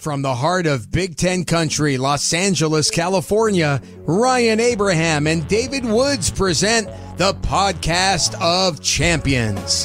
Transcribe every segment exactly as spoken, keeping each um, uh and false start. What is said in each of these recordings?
From the heart of Big Ten country, Los Angeles, California, Ryan Abraham and David Woods present the Podcast of Champions.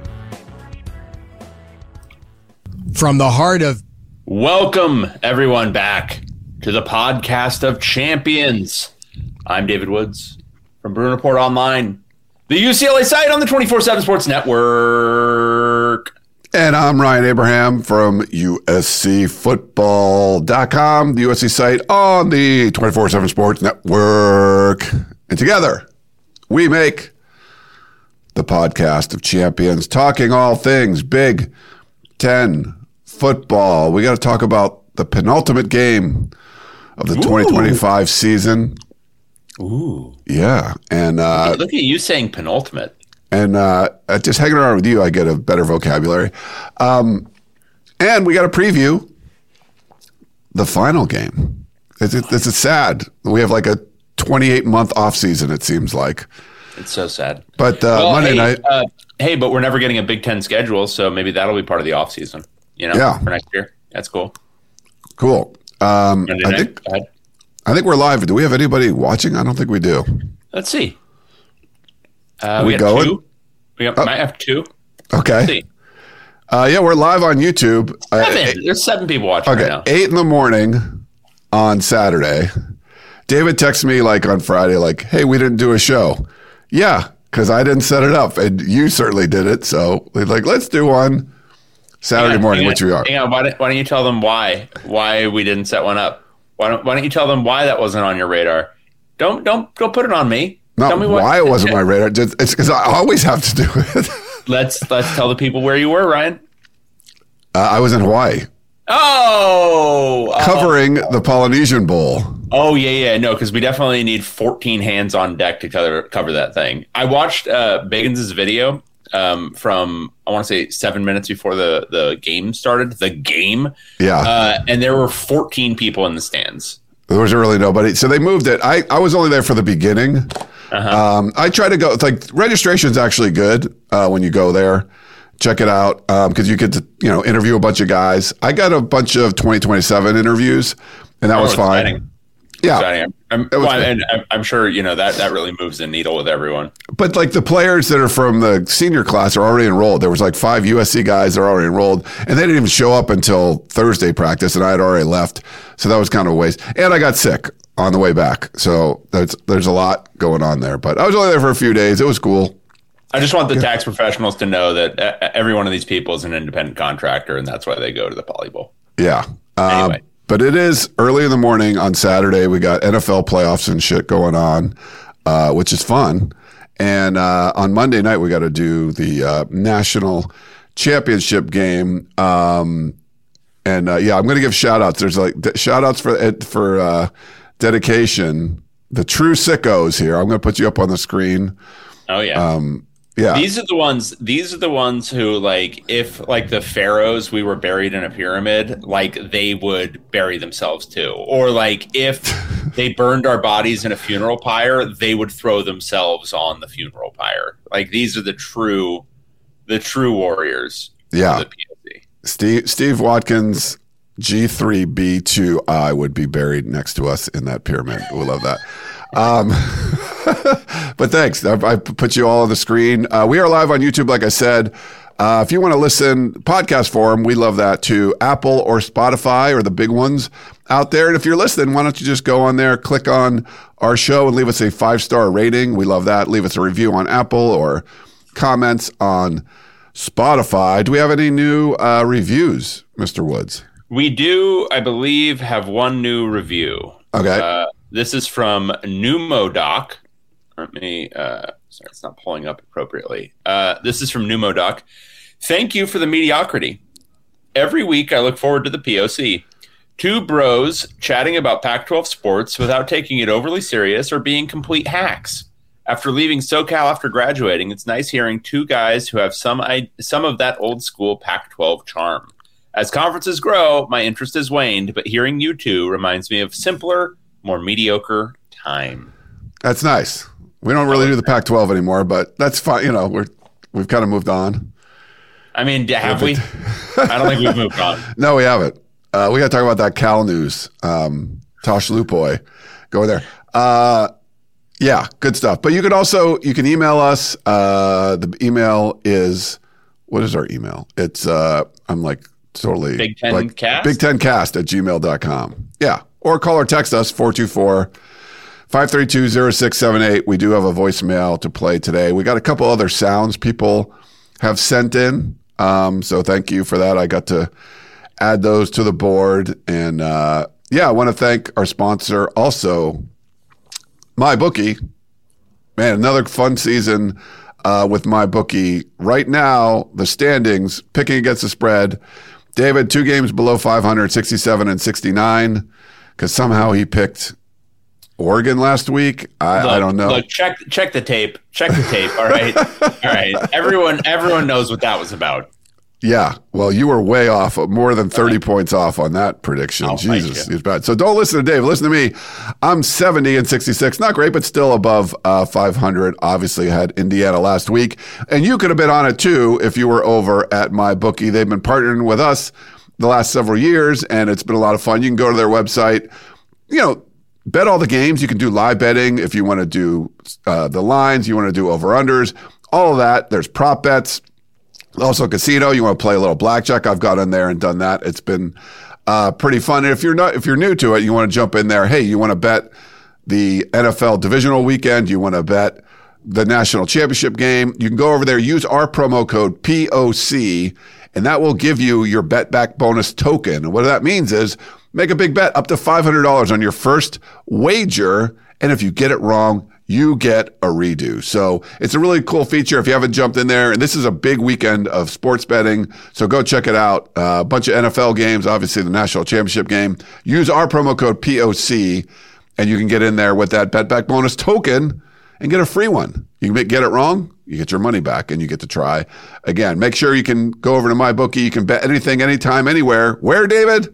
From the heart of... Welcome, everyone, back to the Podcast of Champions. I'm David Woods from Bruin Report Online, the U C L A site on the twenty-four seven Sports Network. And I'm Ryan Abraham from U S C football dot com, the U S C site on the twenty-four seven Sports Network. And together, we make the Podcast of Champions, talking all things Big Ten football. We got to talk about the penultimate game of the Ooh. twenty twenty-five season. Ooh. Yeah. And uh, look at you saying penultimate. And uh, just hanging around with you, I get a better vocabulary. Um, and we got to preview the final game. It's, it, this is sad. We have like a twenty-eight month off season, it seems like. It's so sad. But uh, well, Monday hey, night. Uh, hey, but we're never getting a Big Ten schedule, so maybe that'll be part of the off season. You know, yeah. for next year. That's cool. Cool. Um, I think, I think we're live. Do we have anybody watching? I don't think we do. Let's see. Uh, we we have going? two. We have, oh. might have two. Okay. Let's see. Uh, yeah, we're live on YouTube. Seven. Uh, There's seven people watching okay, right now. eight in the morning on Saturday. David texted me like on Friday, like, hey, we didn't do a show. Yeah, because I didn't set it up, and you certainly did it. So we're like, let's do one Saturday on, morning, hang which we are. Hang on, why don't, why don't you tell them why why we didn't set one up? Why don't Why don't you tell them why that wasn't on your radar? Don't don't don't put it on me. Not tell me why what, it wasn't my radar. Just, it's because I always have to do it. let's let's tell the people where you were, Ryan. Uh, I was in Hawaii. Oh, covering oh. the Polynesian Bowl. Oh yeah, yeah, no, because we definitely need fourteen hands on deck to cover cover that thing. I watched uh, Bagans' video um, from I want to say seven minutes before the the game started. The game, yeah, uh, and there were fourteen people in the stands. There was really nobody. So they moved it. I, I was only there for the beginning. Uh-huh. Um, I try to go. It's like registration's actually good uh, when you go there. Check it out because um, you get to you know interview a bunch of guys. I got a bunch of twenty twenty-seven interviews, and that oh, was fine. Exciting. Yeah, exciting. I'm, well, and I'm, I'm sure you know that that really moves the needle with everyone. But like the players that are from the senior class are already enrolled. There was like five U S C guys that are already enrolled, and they didn't even show up until Thursday practice, and I had already left. So that was kind of a waste. And I got sick on the way back, so there's there's a lot going on there. But I was only there for a few days. It was cool. I just want the tax professionals to know that every one of these people is an independent contractor, and that's why they go to the Poly Bowl. Yeah. Um, anyway. But it is early in the morning on Saturday. We got N F L playoffs and shit going on, uh, which is fun. And uh, on Monday night, we got to do the uh, national championship game. Um, and uh, yeah, I'm going to give shout outs. There's like d- shout outs for, for uh, dedication. The true sickos here. I'm going to put you up on the screen. Oh, yeah. Um, Yeah. These are the ones these are the ones who like if like the pharaohs we were buried in a pyramid, like they would bury themselves too. Or like if they burned our bodies in a funeral pyre, they would throw themselves on the funeral pyre. Like these are the true the true warriors yeah. of the P O C. Steve Steve Watkins G three B two I would be buried next to us in that pyramid. We love that. Um, but thanks. I, I put you all on the screen. Uh, we are live on YouTube, like I said. Uh, if you want to listen podcast form, we love that too. Apple or Spotify are the big ones out there. And if you're listening, why don't you just go on there, click on our show and leave us a five-star rating. We love that. Leave us a review on Apple or comments on Spotify. Do we have any new uh, reviews, Mister Woods? We do, I believe, have one new review. Okay. Uh, This is from Pneumodoc. Let me, uh, sorry, it's not pulling up appropriately. Uh, this is from Pneumodoc. Thank you for the mediocrity. Every week I look forward to the P O C. Two bros chatting about Pac twelve sports without taking it overly serious or being complete hacks. After leaving SoCal after graduating, it's nice hearing two guys who have some some of that old school Pac twelve charm. As conferences grow, my interest has waned, but hearing you two reminds me of simpler, more mediocre time. That's nice. We don't really do the Pac twelve anymore, but that's fine. You know, we're we've kind of moved on. I mean, have we? I don't think we've moved on. No, we haven't. Uh, Uh, we got to talk about that Cal news. Um, Tosh Lupoy, go there. Uh, yeah, good stuff. But you can also, you can email us. Uh, the email is, what is our email? It's, uh, I'm like totally. Big Ten like, Cast? Big Ten Cast at gmail dot com. Yeah. Or call or text us, four two four, five three two, zero six seven eight. We do have a voicemail to play today. We got a couple other sounds people have sent in. Um, so thank you for that. I got to add those to the board. And, uh, yeah, I want to thank our sponsor also, MyBookie. Man, another fun season uh, with MyBookie. Right now, the standings, picking against the spread. David, two games below five hundred, sixty-seven and sixty-nine, because somehow he picked Oregon last week. I, look, I don't know. Look, check check the tape. Check the tape. All right, all right. Everyone everyone knows what that was about. Yeah, well, you were way off, more than thirty okay. points off on that prediction. Oh, Jesus, he's bad. So don't listen to Dave. Listen to me. I'm seventy and sixty-six. Not great, but still above uh, five hundred. Obviously had Indiana last week. And you could have been on it too if you were over at MyBookie. They've been partnering with us the last several years, and it's been a lot of fun. You can go to their website, you know, bet all the games. You can do live betting if you want to do uh, the lines, you want to do over-unders, all of that. There's prop bets. Also, casino. You want to play a little blackjack? I've got in there and done that. It's been uh, pretty fun. And if you're not, if you're new to it, you want to jump in there. Hey, you want to bet the N F L divisional weekend? You want to bet the national championship game? You can go over there. Use our promo code P O C, and that will give you your bet back bonus token. And what that means is make a big bet up to five hundred dollars on your first wager, and if you get it wrong, you get a redo. So it's a really cool feature if you haven't jumped in there. And this is a big weekend of sports betting. So go check it out. Uh, a bunch of N F L games, obviously the national championship game. Use our promo code P O C and you can get in there with that bet back bonus token and get a free one. You can get it wrong, you get your money back and you get to try again. Make sure you can go over to MyBookie. You can bet anything, anytime, anywhere. Where, David?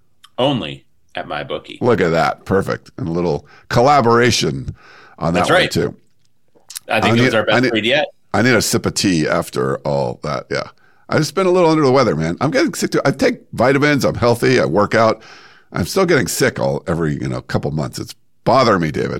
Only at MyBookie. Look at that. Perfect. And a little collaboration on that. That's right. One too. I think I it was our best need, read yet. I need a sip of tea after all that. Yeah. I just been a little under the weather, man. I'm getting sick too. I take vitamins. I'm healthy. I work out. I'm still getting sick all every, you know, couple months. It's bothering me, David.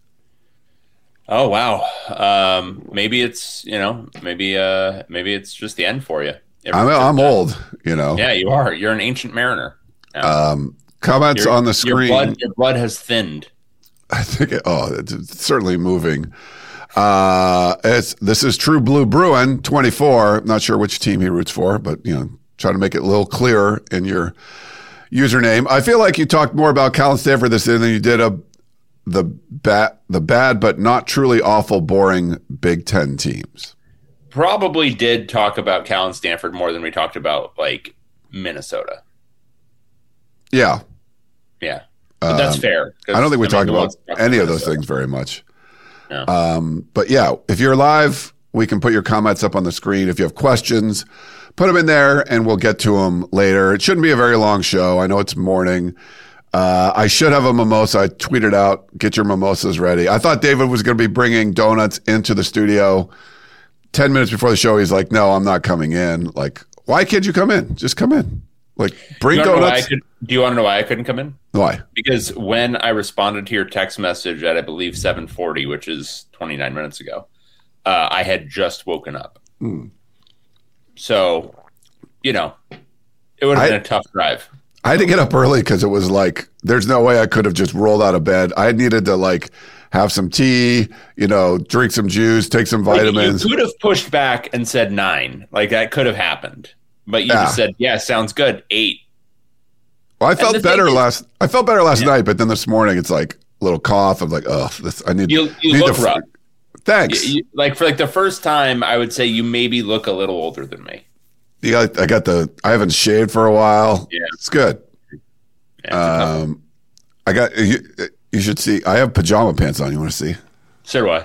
Oh, wow. Um, maybe it's, you know, maybe, uh, maybe it's just the end for you. I'm, I'm old, you know. Yeah, you are. You're an ancient mariner. Now. Um, comments your, on the screen. Your blood, your blood has thinned. I think, it, oh, it's certainly moving. Uh, it's, this is True Blue Bruin, twenty-four. Not sure which team he roots for, but, you know, try to make it a little clearer in your username. I feel like you talked more about Cal and Stanford this year than you did a, the, bad, the bad but not truly awful, boring Big Ten teams. Probably did talk about Cal and Stanford more than we talked about, like, Minnesota. Yeah. Yeah. But that's um, fair. I don't think we talked about any of those things very much. No. Um, but yeah, if you're live, we can put your comments up on the screen. If you have questions, put them in there and we'll get to them later. It shouldn't be a very long show. I know it's morning. Uh, I should have a mimosa. I tweeted out, get your mimosas ready. I thought David was going to be bringing donuts into the studio. ten minutes before the show, he's like, no, I'm not coming in. Like, why can't you come in? Just come in. Like, bring you donuts. Could, do you want to know why I couldn't come in? Why? Because when I responded to your text message at, I believe, seven forty, which is twenty-nine minutes ago, uh, I had just woken up. Mm. So, you know, it would have been I, a tough drive. I had to get up early because it was like, there's no way I could have just rolled out of bed. I needed to, like, have some tea, you know, drink some juice, take some vitamins. Like, you could have pushed back and said nine. Like, that could have happened. But you yeah. just said, yeah, sounds good. Eight. Well, I felt better is, last. I felt better last yeah. night, but then this morning it's like a little cough. I'm like, oh, this. I need. You, you need look to, rough. Thanks. You, you, like for like the first time, I would say you maybe look a little older than me. Yeah, I got the. I haven't shaved for a while. Yeah, it's good. Yeah, it's um, I got. You, you should see. I have pajama pants on. You want to see? So do I.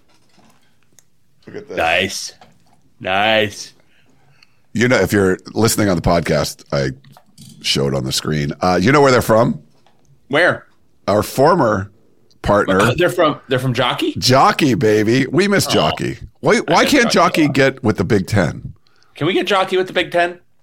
Look at this. Nice, nice. You know, if you're listening on the podcast, I showed on the screen. Uh, you know where they're from? Where? Our former partner. Uh, they're from. They're from Jockey. Jockey, baby. We miss oh, Jockey. Why? Why can't Jockey, Jockey get with the Big Ten? Can we get Jockey with the Big Ten?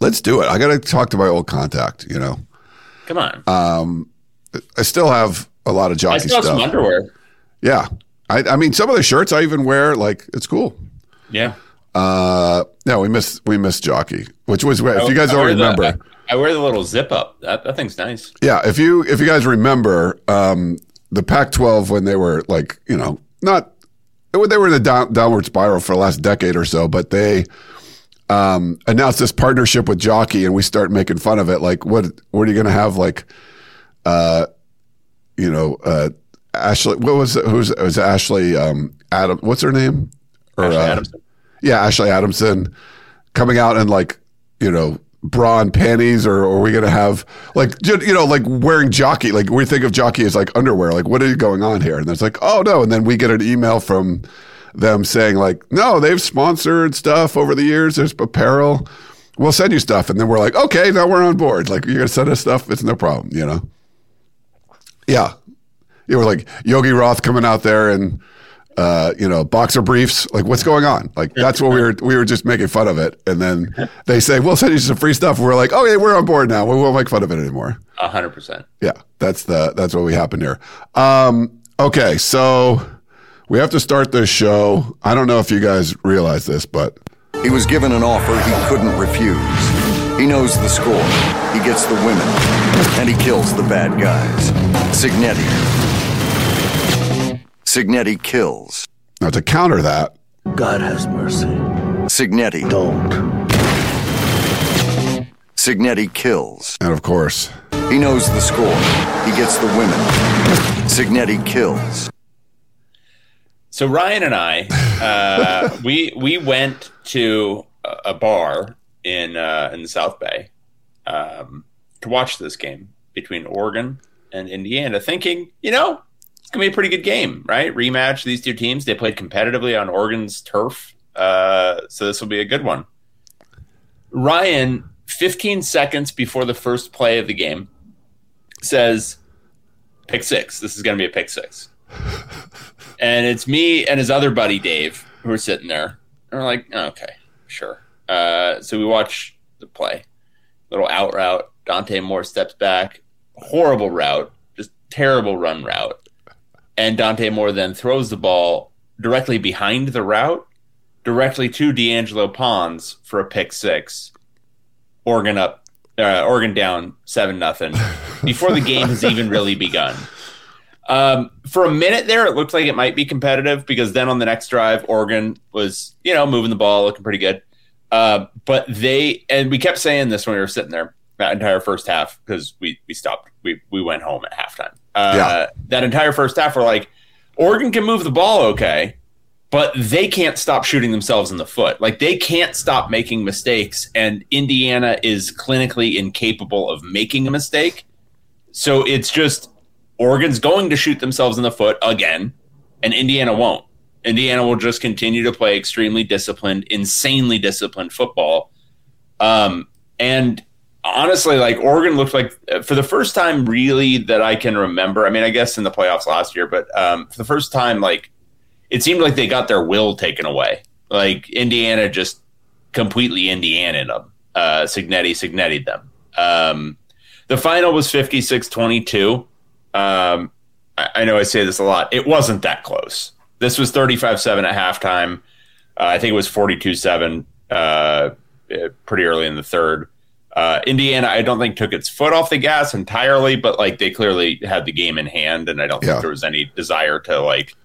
let's do it. I got to talk to my old contact, you know. Come on. Um, I still have a lot of jockey I still have stuff. some underwear. Yeah. I, I mean, some of the shirts I even wear, like, it's cool. Yeah. Uh, no, we missed we missed jockey, which was if I, you guys I don't the, remember. I, I wear the little zip up. That, that thing's nice. Yeah, if you if you guys remember, um, the Pac twelve when they were like, you know, not they were in a down, downward spiral for the last decade or so, but they um, announced this partnership with Jockey, and we start making fun of it. Like, what what are you going to have? Like, uh, you know, uh, Ashley. What was it? Who's it was Ashley? Um, Adam. What's her name? Or, Ashley uh, Adamson. Yeah, Ashley Adamson coming out in like, you know, bra and panties, or, or are we going to have like, you know, like wearing jockey, like we think of jockey as like underwear, like what is going on here? And it's like, oh no. And then we get an email from them saying like, no, they've sponsored stuff over the years. There's apparel. We'll send you stuff. And then we're like, okay, now we're on board. Like you're going to send us stuff. It's no problem, you know? Yeah. You were like Yogi Roth coming out there and, Uh, you know, boxer briefs. Like, what's going on? Like, that's what we were. We were just making fun of it, and then they say, "We'll send you some free stuff." We're like, "Oh, yeah, we're on board now. We won't make fun of it anymore." A hundred percent. Yeah, that's the that's what we happened here. Um, okay, so we have to start this show. I don't know if you guys realize this, but he was given an offer he couldn't refuse. He knows the score. He gets the women, and he kills the bad guys. Signetti. Signetti kills. Now to counter that, God has mercy. Signetti. Don't. Signetti kills. And of course, he knows the score. He gets the women. Signetti kills. So Ryan and I, uh, we we went to a bar in uh, in the South Bay um, to watch this game between Oregon and Indiana, thinking, you know, it's going to be a pretty good game, right? Rematch these two teams. They played competitively on Oregon's turf, uh, so this will be a good one. Ryan, fifteen seconds before the first play of the game, says, pick six. This is going to be a pick six. And it's me and his other buddy, Dave, who are sitting there. And we're like, oh, okay, sure. Uh, so we watch the play. Little out route. Dante Moore steps back. Horrible route. Just terrible run route. And Dante Moore then throws the ball directly behind the route, directly to D'Angelo Pons for a pick six. Oregon up, uh, Oregon down seven nothing before the game has even really begun. Um, for a minute there, it looked like it might be competitive because then on the next drive, Oregon was, you know, moving the ball, looking pretty good. Uh, but they, and we kept saying this when we were sitting there that entire first half because we we stopped, we we went home at halftime. Uh, yeah. That entire first half, we're like, Oregon can move the ball okay, but they can't stop shooting themselves in the foot. Like, they can't stop making mistakes, and Indiana is clinically incapable of making a mistake. So it's just Oregon's going to shoot themselves in the foot again, and Indiana won't. Indiana will just continue to play extremely disciplined, insanely disciplined football. Um, and honestly, like, Oregon looked like, for the first time really that I can remember, I mean, I guess in the playoffs last year, but um, for the first time, like, it seemed like they got their will taken away. Like, Indiana just completely Indiana'd them. Uh, Signetti, Signetti'd them. Um, the final was fifty-six twenty-two. Um, I, I know I say this a lot. It wasn't that close. This was thirty-five seven at halftime. Uh, I think it was forty-two seven uh, pretty early in the third. Uh, Indiana, I don't think took its foot off the gas entirely, but like they clearly had the game in hand, and I don't yeah. think there was any desire to like,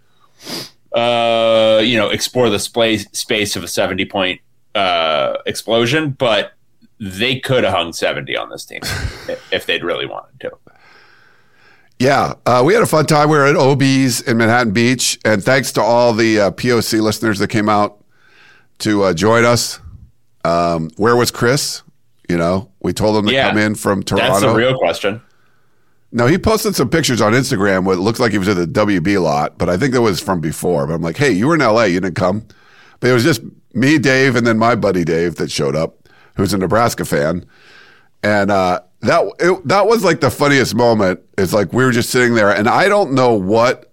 uh, you know, explore the space space of a seventy point uh, explosion. But they could have hung seventy on this team if they'd really wanted to. Yeah, uh, we had a fun time. We were at O B's in Manhattan Beach, and thanks to all the uh, P O C listeners that came out to uh, join us. Um, where was Chris? You know, we told him to yeah, come in from Toronto. That's the real question. No, he posted some pictures on Instagram where it looked like he was at the W B lot, but I think that was from before. But I'm like, hey, you were in L A, you didn't come. But it was just me, Dave, and then my buddy Dave that showed up, who's a Nebraska fan. And uh, that it, that was like the funniest moment. It's like we were just sitting there, and I don't know what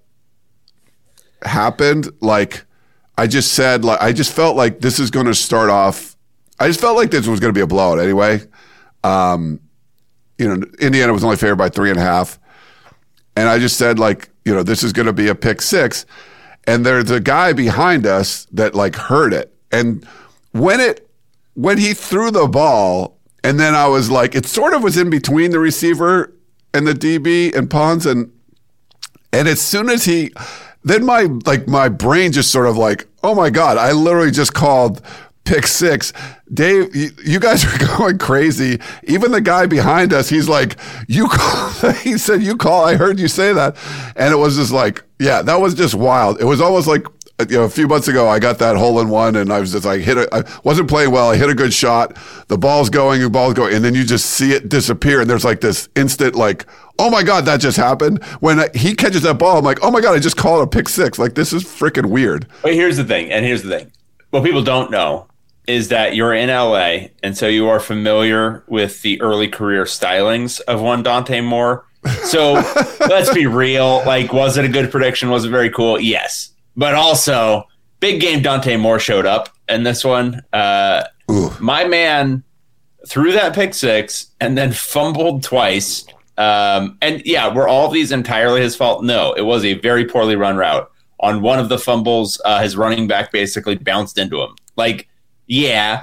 happened. Like, I just said, like, I just felt like this is going to start off I just felt like this was going to be a blowout anyway. Um, you know, Indiana was only favored by three and a half. And I just said, like, you know, this is going to be a pick six. And there's a guy behind us that like heard it. And when it, when he threw the ball, and then I was like, it sort of was in between the receiver and the D B and Pons. And, and as soon as he, then my, like my brain just sort of like, oh my God, I literally just called pick six. Dave, you, you guys are going crazy. Even the guy behind us, he's like, you call, he said, you call, I heard you say that. And it was just like, yeah, that was just wild. It was almost like, you know, a few months ago, I got that hole in one and I was just like, hit it. I wasn't playing well. I hit a good shot. The ball's going, the ball's going. And then you just see it disappear. And there's like this instant, like, oh my God, that just happened. When I, he catches that ball, I'm like, oh my God, I just called a pick six. Like, this is freaking weird. But here's the thing. And here's the thing. What people don't know is that you're in L A. And so you are familiar with the early career stylings of one Dante Moore. So let's be real. Like, was it a good prediction? Was it very cool? Yes. But also, big game Dante Moore showed up in this one. Uh, my man threw that pick six and then fumbled twice. Um, and yeah, were all of these entirely his fault? No, it was a very poorly run route. On one of the fumbles, uh, his running back basically bounced into him. Like, yeah,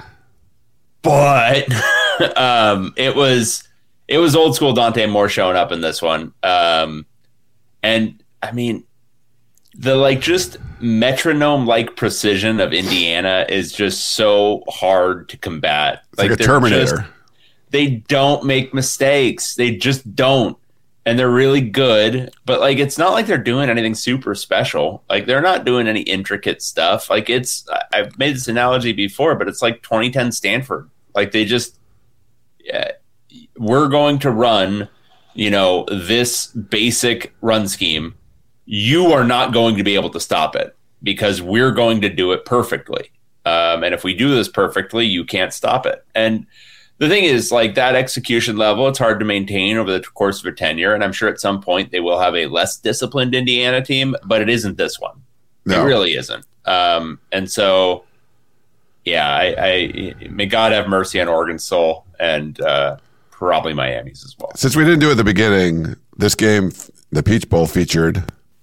but um, it was it was old school Dante Moore showing up in this one. Um, and I mean, the like just metronome like precision of Indiana is just so hard to combat. It's like, like a Terminator. Just, they don't make mistakes. They just don't. And they're really good, but like it's not like they're doing anything super special. Like they're not doing any intricate stuff. Like it's I've made this analogy before, but it's like twenty ten Stanford. Like they just yeah, we're going to run, you know, this basic run scheme. You are not going to be able to stop it because we're going to do it perfectly. Um, and if we do this perfectly, you can't stop it. And the thing is, like that execution level, it's hard to maintain over the course of a tenure. And I'm sure at some point they will have a less disciplined Indiana team, but it isn't this one. No. It really isn't. Um, and so, yeah, I, I may God have mercy on Oregon's soul and uh, probably Miami's as well. Since we didn't do it at the beginning, this game, the Peach Bowl featured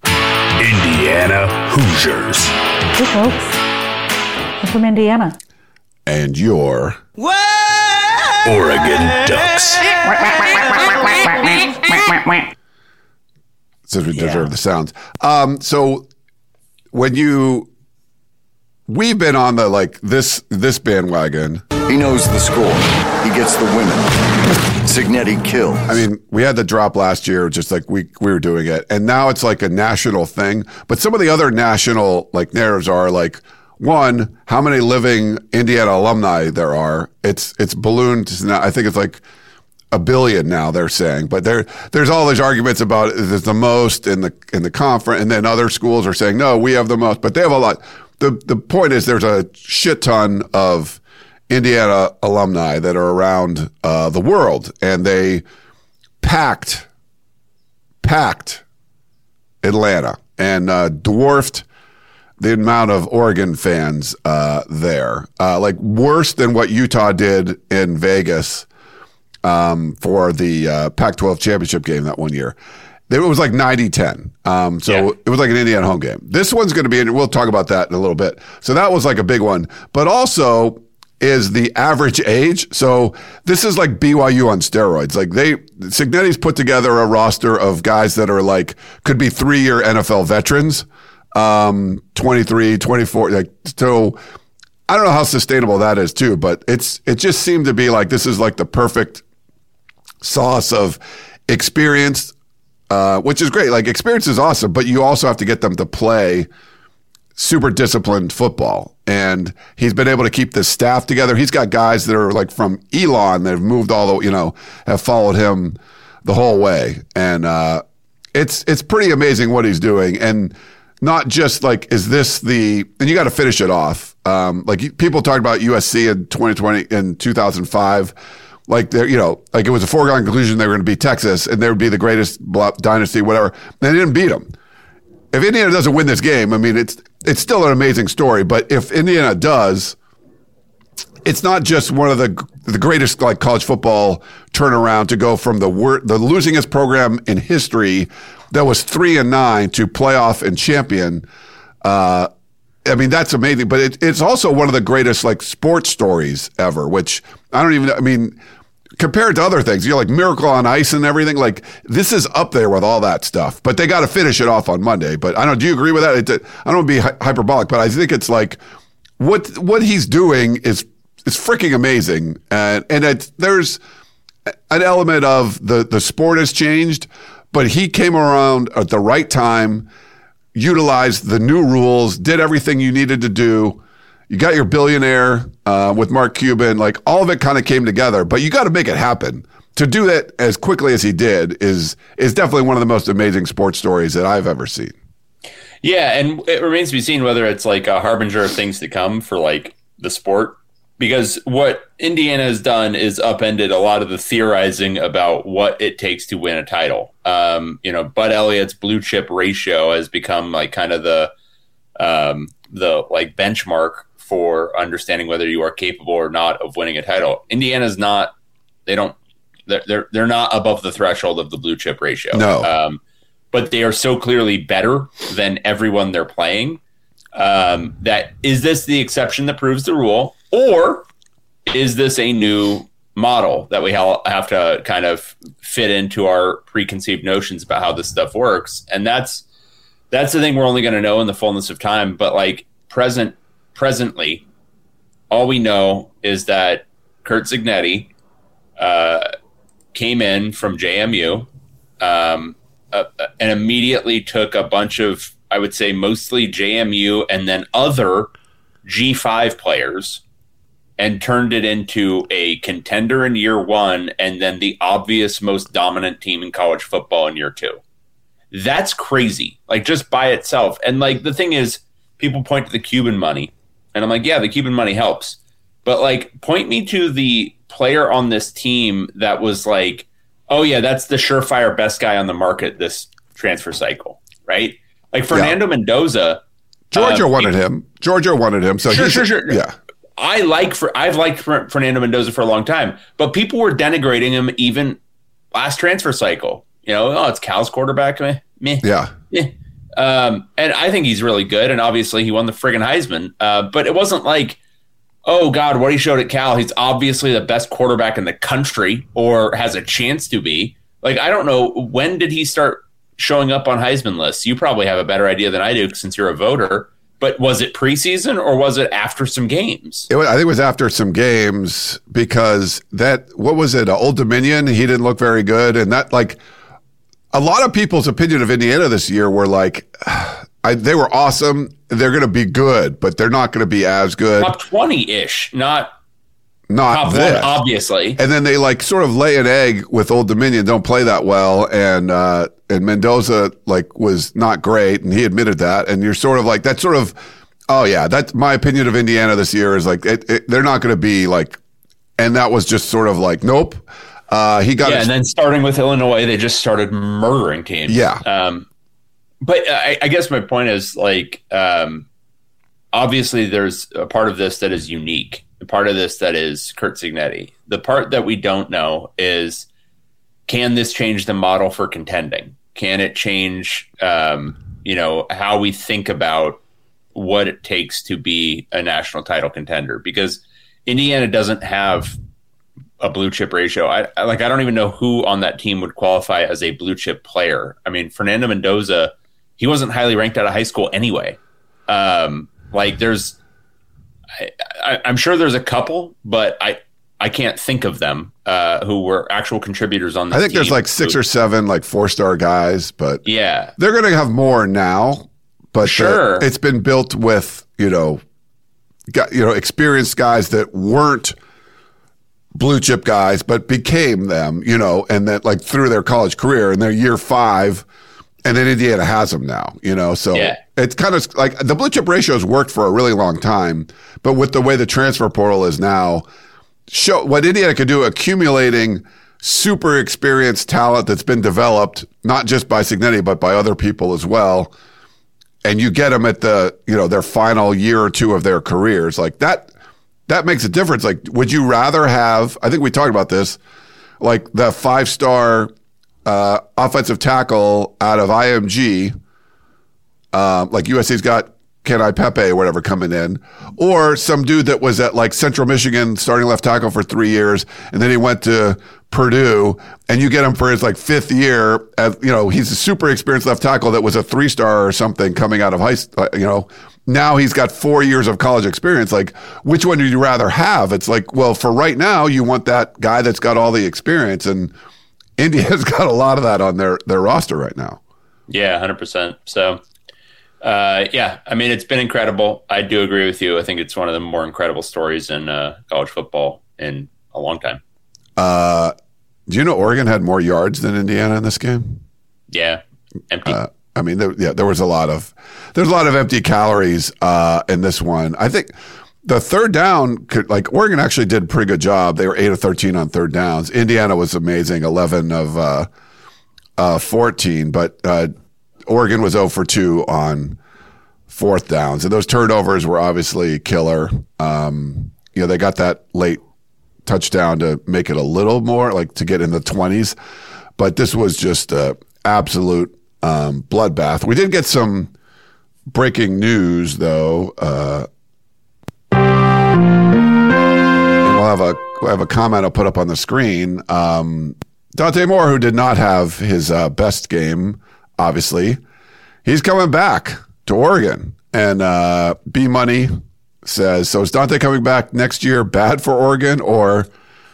Indiana Hoosiers. Hey, folks. I'm from Indiana. And you're Oregon Ducks. Since we deserve yeah. the sounds. Um, so when you, we've been on the like this this bandwagon. He knows the score. He gets the women. Cignetti kills. I mean, we had the drop last year, just like we we were doing it, and now it's like a national thing. But some of the other national like narratives are like, one, how many living Indiana alumni there are. It's it's ballooned to now. I think it's like a billion now. They're saying, but there there's all these arguments about there's the most in the in the conference, and then other schools are saying no, we have the most, but they have a lot. the The point is, there's a shit ton of Indiana alumni that are around uh, the world, and they packed packed Atlanta and uh, dwarfed the amount of Oregon fans uh, there, uh, like worse than what Utah did in Vegas um, for the uh, Pac twelve championship game that one year. It was like ninety ten. Um, so yeah. It was like an Indiana home game. This one's going to be, we'll talk about that in a little bit. So that was like a big one. But also is the average age. So this is like B Y U on steroids. Like they, Cignetti's put together a roster of guys that are like, could be three-year N F L veterans. Um, twenty-three, twenty-four, like, so I don't know how sustainable that is too, but it's, it just seemed to be like, this is like the perfect sauce of experience, uh, which is great. Like experience is awesome, but you also have to get them to play super disciplined football. And he's been able to keep this staff together. He's got guys that are like from Elon that have moved all the, you know, have followed him the whole way. And, uh, it's, it's pretty amazing what he's doing. And, not just like, is this the, and you got to finish it off. Um, like people talked about U S C in twenty twenty, in two thousand five, like they're, you know, like it was a foregone conclusion they were going to beat Texas and they would be the greatest dynasty, whatever. They didn't beat them. If Indiana doesn't win this game, I mean, it's, it's still an amazing story, but if Indiana does, it's not just one of the the greatest like college football turnaround to go from the wor- the losingest program in history that was three and nine to playoff and champion. Uh, I mean, that's amazing, but it, it's also one of the greatest like sports stories ever, which I don't even, I mean, compared to other things, you know, like Miracle on Ice and everything, like this is up there with all that stuff, but they got to finish it off on Monday. But I don't, do you agree with that? It, I don't want to be hy- hyperbolic, but I think it's like what, what he's doing is, is freaking amazing. And, and it's, there's an element of the, the sport has changed, but he came around at the right time, utilized the new rules, did everything you needed to do. You got your billionaire uh, with Mark Cuban. Like all of it kind of came together, but you got to make it happen. To do that as quickly as he did is is definitely one of the most amazing sports stories that I've ever seen. Yeah, and it remains to be seen whether it's like a harbinger of things to come for like the sport. Because what Indiana has done is upended a lot of the theorizing about what it takes to win a title. Um, you know, Bud Elliott's blue chip ratio has become like kind of the um, the like benchmark for understanding whether you are capable or not of winning a title. Indiana's not; they don't. They're they're, they're not above the threshold of the blue chip ratio. No, um, but they are so clearly better than everyone they're playing. Um, that is this the exception that proves the rule? Or is this a new model that we ha- have to kind of fit into our preconceived notions about how this stuff works? And that's that's the thing we're only going to know in the fullness of time. But like present presently, all we know is that Curt Cignetti uh, came in from J M U um, uh, and immediately took a bunch of, I would say, mostly J M U and then other G five players and turned it into a contender in year one and then the obvious most dominant team in college football in year two. That's crazy, like just by itself. And like the thing is, people point to the Cuban money, and I'm like, yeah, the Cuban money helps. But like, point me to the player on this team that was like, oh yeah, that's the surefire best guy on the market this transfer cycle, right? Like Fernando yeah. Mendoza. Georgia uh, wanted him. Georgia wanted him. So sure, he's, sure, sure. Yeah. I like for I've liked Fernando Mendoza for a long time, but people were denigrating him even last transfer cycle. You know, oh, it's Cal's quarterback, meh, meh, yeah. meh. Um, and I think he's really good, and obviously he won the friggin' Heisman. Uh, but it wasn't like, oh God, what he showed at Cal, he's obviously the best quarterback in the country or has a chance to be. Like, I don't know, when did he start showing up on Heisman lists? You probably have a better idea than I do since you're a voter. But was it preseason or was it after some games? It was, I think it was after some games because that, what was it, uh, Old Dominion? He didn't look very good. And that, like, a lot of people's opinion of Indiana this year were like, I, they were awesome. They're going to be good, but they're not going to be as good. Top twenty-ish, not not top this. one, obviously. And then they like sort of lay an egg with Old Dominion, don't play that well. And, uh, and Mendoza like was not great. And he admitted that. And you're sort of like, that's sort of, oh yeah, that's my opinion of Indiana this year is like, it, it, they're not going to be like, and that was just sort of like, nope. Uh, he got, yeah. his, And then starting with Illinois, they just started murdering teams. Yeah. Um, but I, I guess my point is like, um, obviously there's a part of this that is unique. The part of this that is Curt Cignetti. The part that we don't know is, can this change the model for contending? Can it change, um, you know, how we think about what it takes to be a national title contender? Because Indiana doesn't have a blue chip ratio. I, I like. I don't even know who on that team would qualify as a blue chip player. I mean, Fernando Mendoza, he wasn't highly ranked out of high school anyway. Um, like, there's. I, I, I'm sure there's a couple, but I I can't think of them uh, who were actual contributors on the I think team. there's like six or seven like four star guys, but yeah, they're going to have more now. But sure, the, it's been built with you know, got, you know, experienced guys that weren't blue chip guys, but became them. You know, and that like through their college career and their year five. And then Indiana has them now, you know, so yeah. It's kind of like the blue chip ratio has worked for a really long time, but with the way the transfer portal is now, show what Indiana could do, accumulating super experienced talent that's been developed, not just by Cignetti, but by other people as well. And you get them at the, you know, their final year or two of their careers like that. that makes a difference. Like, would you rather have, I think we talked about this, like the five-star uh, offensive tackle out of I M G, uh, like U S C's got Kenai Pepe or whatever coming in, or some dude that was at like Central Michigan starting left tackle for three years, and then he went to Purdue, and you get him for his like fifth year. As, you know, he's a super experienced left tackle that was a three-star or something coming out of high school, you know. Now he's got four years of college experience. Like, which one do you rather have? It's like, well, for right now, you want that guy that's got all the experience, and Indiana's got a lot of that on their, their roster right now. Yeah, one hundred percent. So, uh, yeah, I mean, it's been incredible. I do agree with you. I think it's one of the more incredible stories in uh, college football in a long time. Uh, do you know Oregon had more yards than Indiana in this game? Yeah, empty. Uh, I mean, there, yeah, there was a lot of there's a lot of empty calories uh, in this one. I think the third down could, like, Oregon actually did a pretty good job. They were eight of thirteen on third downs. Indiana was amazing, eleven of uh, uh, fourteen, but uh, Oregon was zero for two on fourth downs, and those turnovers were obviously killer. Um, you know, they got that late touchdown to make it a little more, like, to get in the twenties, but this was just a absolute Um, bloodbath. We did get some breaking news, though. Uh, and we'll have a we'll have a comment I'll put up on the screen. Um, Dante Moore, who did not have his uh, best game, obviously, he's coming back to Oregon. And uh, B Money says, so is Dante coming back next year bad for Oregon, or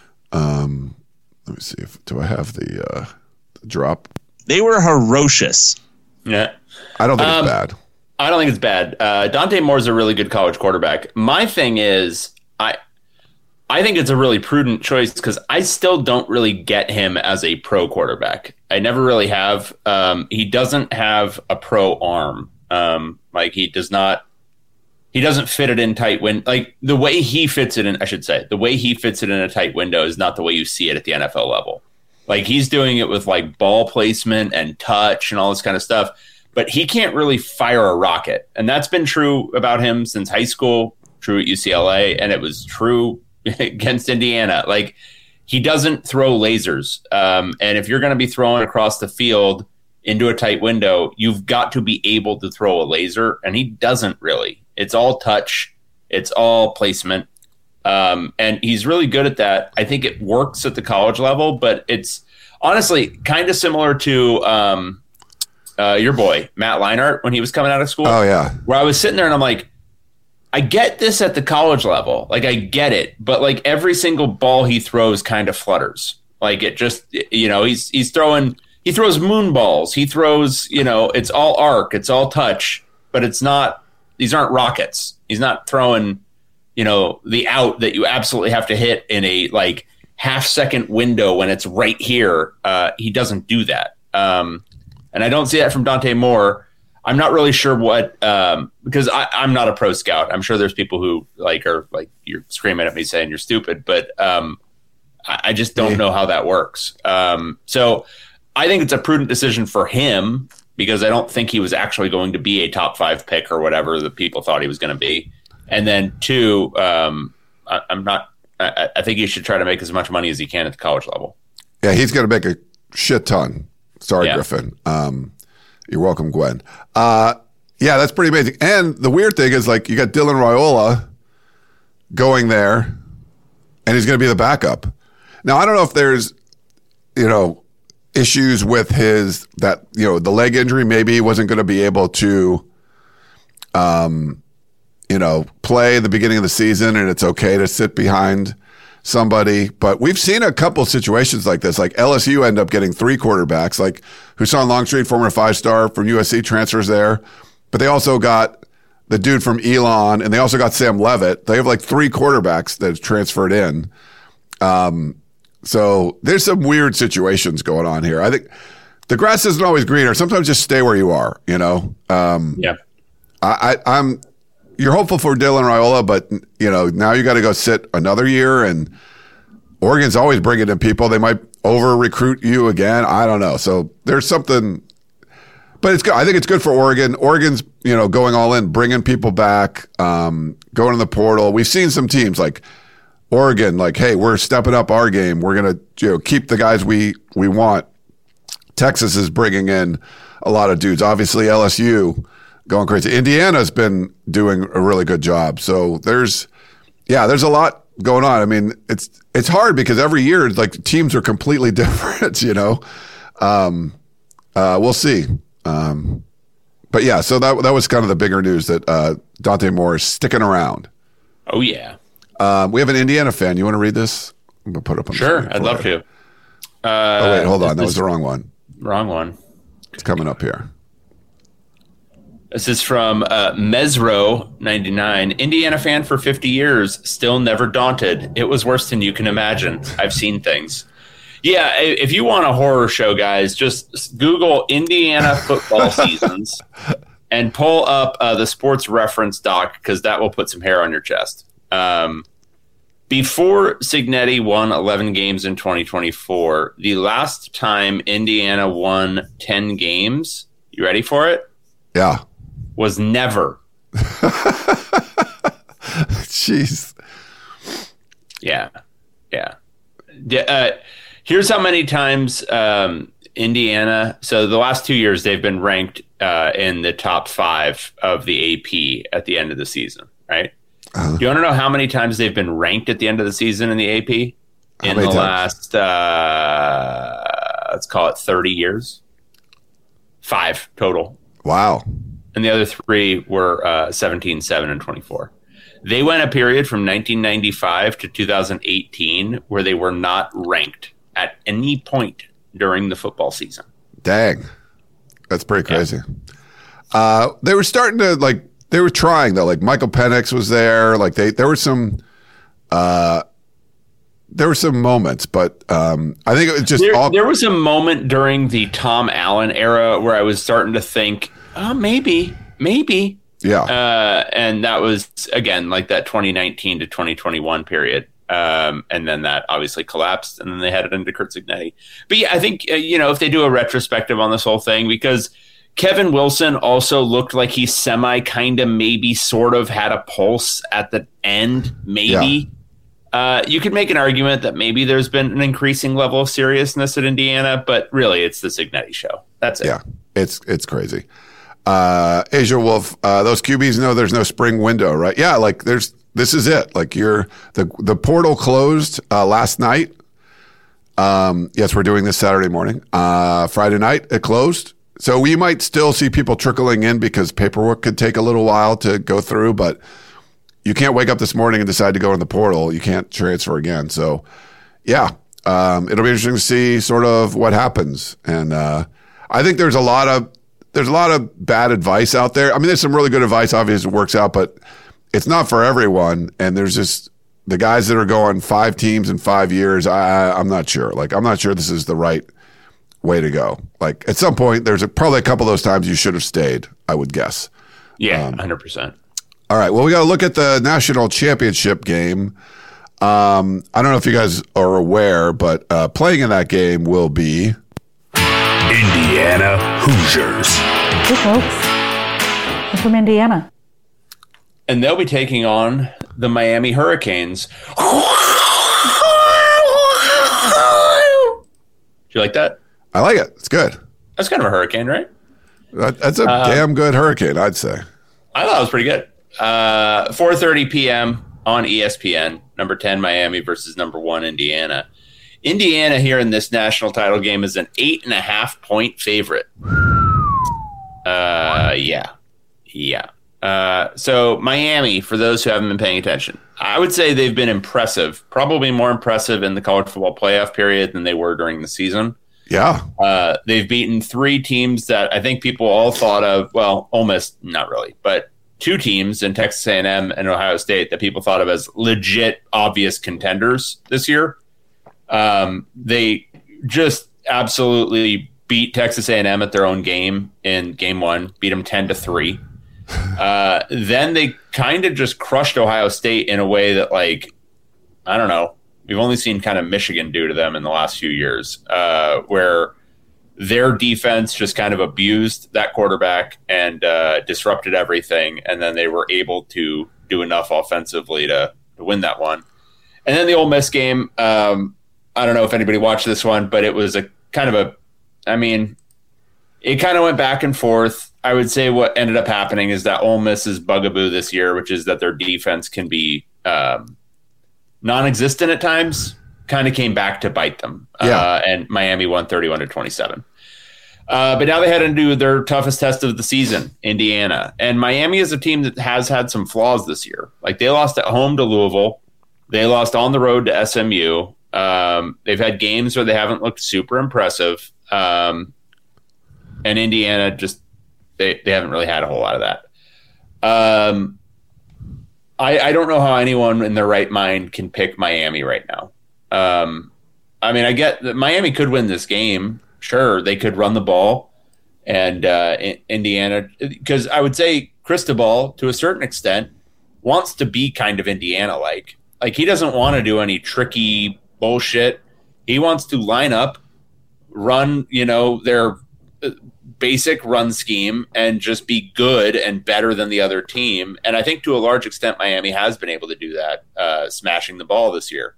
um, let me see if do I have the, uh, the drop? They were ferocious. Yeah. I don't think um, it's bad. I don't think it's bad. Uh, Dante Moore's a really good college quarterback. My thing is, I I think it's a really prudent choice because I still don't really get him as a pro quarterback. I never really have. Um, he doesn't have a pro arm. Um, like he does not. He doesn't fit it in tight win. Like the way he fits it in, I should say, the way he fits it in a tight window is not the way you see it at the N F L level. Like he's doing it with like ball placement and touch and all this kind of stuff, but he can't really fire a rocket. And that's been true about him since high school, true at U C L A, and it was true against Indiana. Like he doesn't throw lasers. Um, and if you're going to be throwing across the field into a tight window, you've got to be able to throw a laser, and he doesn't really. It's all touch. It's all placement. Um, and he's really good at that. I think it works at the college level, but it's honestly kind of similar to um, uh, your boy, Matt Leinart, when he was coming out of school. Oh, yeah. Where I was sitting there and I'm like, I get this at the college level. Like, I get it. But, like, every single ball he throws kind of flutters. Like, it just, you know, he's he's throwing, he throws moon balls. He throws, you know, it's all arc. It's all touch. But it's not, these aren't rockets. He's not throwing, you know, the out that you absolutely have to hit in a like half second window when it's right here. Uh, he doesn't do that. Um, and I don't see that from Dante Moore. I'm not really sure what, um, because I, I'm not a pro scout. I'm sure there's people who like are like, you're screaming at me saying you're stupid, but um, I, I just don't know how that works. Um, so I think it's a prudent decision for him because I don't think he was actually going to be a top five pick or whatever the people thought he was going to be. And then two, um, I, I'm not. I, I think he should try to make as much money as he can at the college level. Yeah, he's going to make a shit ton. Sorry, Yeah. Griffin. Um, you're welcome, Gwen. Uh, yeah, that's pretty amazing. And the weird thing is, like, you got Dylan Raiola going there, and he's going to be the backup. Now, I don't know if there's, you know, issues with his that you know the leg injury. Maybe he wasn't going to be able to, um. you know, play the beginning of the season, and it's okay to sit behind somebody. But we've seen a couple situations like this. Like L S U end up getting three quarterbacks, like Husan Longstreet, former five-star from U S C, transfers there. But they also got the dude from Elon, and they also got Sam Levitt. They have like three quarterbacks that have transferred in. Um, so there's some weird situations going on here. I think the grass isn't always greener. Sometimes just stay where you are, you know? Um, Yeah. I, I, I'm... You're hopeful for Dylan Raiola, but you know now you got to go sit another year. And Oregon's always bringing in people. They might over recruit you again. I don't know. So there's something, but it's good. I think it's good for Oregon. Oregon's you know, going all in, bringing people back, um, going in the portal. We've seen some teams like Oregon, like, hey, we're stepping up our game. We're going to, you know, keep the guys we, we want. Texas is bringing in a lot of dudes. Obviously, L S U going crazy. Indiana's been doing a really good job. So there's, yeah, there's a lot going on. I mean, it's it's hard because every year, like, teams are completely different, you know. Um, uh, we'll see. Um, but yeah, so that that was kind of the bigger news that uh, Dante Moore is sticking around. Oh yeah. Um, we have an Indiana fan. You want to read this? I'm gonna put it up on. Sure, I'd love to. Uh, oh wait, hold on. That was the wrong one. Wrong one. It's coming up here. This is from uh, Mesro ninety-nine. Indiana fan for fifty years, still never daunted. It was worse than you can imagine. I've seen things. Yeah, if you want a horror show, guys, just Google Indiana football seasons and pull up uh, the Sports Reference doc, because that will put some hair on your chest. Um, before Cignetti won eleven games in twenty twenty-four, the last time Indiana won ten games, you ready for it? Yeah. Was never. Jeez. Yeah. Yeah. Uh, here's how many times um, Indiana. So the last two years, they've been ranked uh, in the top five of the A P at the end of the season, right? Uh-huh. Do you want to know how many times they've been ranked at the end of the season in the A P? In the times? last, uh, let's call it thirty years? Five total. Wow. And the other three were uh, seventeen, seven, and twenty-four. They went a period from nineteen ninety-five to two thousand eighteen where they were not ranked at any point during the football season. Dang. That's pretty crazy. Yeah. Uh, they were starting to, like, they were trying, though. Like, Michael Penix was there. Like, they, there were some, uh, there were some moments, but um, I think it was just there, all. There was a moment during the Tom Allen era where I was starting to think, oh, maybe, maybe. Yeah. Uh, and that was, again, like that twenty nineteen to twenty twenty-one period. Um, and then that obviously collapsed, and then they headed into Curt Cignetti. But yeah, I think, uh, you know, if they do a retrospective on this whole thing, because Kevin Wilson also looked like he semi kind of maybe sort of had a pulse at the end, maybe. Yeah. Uh, you could make an argument that maybe there's been an increasing level of seriousness at Indiana, but really it's the Cignetti show. That's it. Yeah, it's it's crazy. Uh, Asia Wolf, uh, those Q Bs know there's no spring window, right? Yeah, like there's this is it. Like you're the the portal closed uh, last night. Um, yes, we're doing this Saturday morning. Uh, Friday night it closed, so we might still see people trickling in because paperwork could take a little while to go through, but you can't wake up this morning and decide to go in the portal. You can't transfer again. So, yeah, um, it'll be interesting to see sort of what happens. And uh, I think there's a lot of there's a lot of bad advice out there. I mean, there's some really good advice, obviously, it works out, but it's not for everyone. And there's just the guys that are going five teams in five years. I, I'm not sure. Like, I'm not sure this is the right way to go. Like, at some point, there's a, probably a couple of those times you should have stayed, I would guess. Yeah, um, one hundred percent. All right. Well, we got to look at the national championship game. Um, I don't know if you guys are aware, but uh, playing in that game will be Indiana Hoosiers. Hey, folks. I'm from Indiana. And they'll be taking on the Miami Hurricanes. Do you like that? I like it. It's good. That's kind of a hurricane, right? That, that's a Uh, damn good hurricane, I'd say. I thought it was pretty good. Uh, four thirty p.m. on E S P N. Number ten Miami versus number one Indiana. Indiana here in this national title game is an eight and a half point favorite. Uh, yeah, yeah. Uh, so Miami, for those who haven't been paying attention, I would say they've been impressive. Probably more impressive in the college football playoff period than they were during the season. Yeah. Uh, they've beaten three teams that I think people all thought of. Well, almost not really, but two teams in Texas A and M and Ohio State that people thought of as legit, obvious contenders this year. Um, they just absolutely beat Texas A and M at their own game in game one, beat them ten to three. Uh, then they kind of just crushed Ohio State in a way that, like, I don't know, we've only seen kind of Michigan do to them in the last few years, uh, where their defense just kind of abused that quarterback and uh, disrupted everything. And then they were able to do enough offensively to, to win that one. And then the Ole Miss game, um, I don't know if anybody watched this one, but it was a kind of a, I mean, it kind of went back and forth. I would say what ended up happening is that Ole Miss's bugaboo this year, which is that their defense can be um, non-existent at times, kind of came back to bite them. Yeah. Uh, and Miami won thirty-one to twenty-seven. Uh, but now they head into their toughest test of the season, Indiana. And Miami is a team that has had some flaws this year. Like they lost at home to Louisville. They lost on the road to S M U. Um, they've had games where they haven't looked super impressive. Um, and Indiana just, they, they haven't really had a whole lot of that. Um, I, I don't know how anyone in their right mind can pick Miami right now. Um, I mean, I get that Miami could win this game. Sure, they could run the ball. And uh, Indiana, because I would say Cristobal, to a certain extent, wants to be kind of Indiana-like. Like, he doesn't want to do any tricky bullshit. He wants to line up, run, you know, their basic run scheme and just be good and better than the other team. And I think to a large extent, Miami has been able to do that, uh, smashing the ball this year.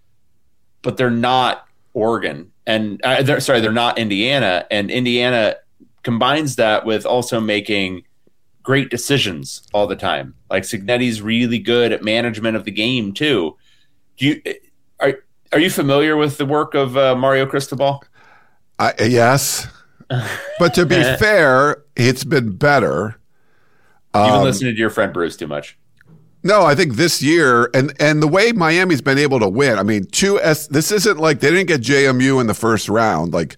But they're not Oregon. And uh, they're, sorry, they're not Indiana. And Indiana combines that with also making great decisions all the time. Like Cignetti's really good at management of the game too. Do you are are you familiar with the work of uh, Mario Cristobal? I, yes, but to be fair, it's been better. You've been Um, listening to your friend Bruce too much. No, I think this year and and the way Miami's been able to win. I mean, two S. This isn't like they didn't get J M U in the first round. Like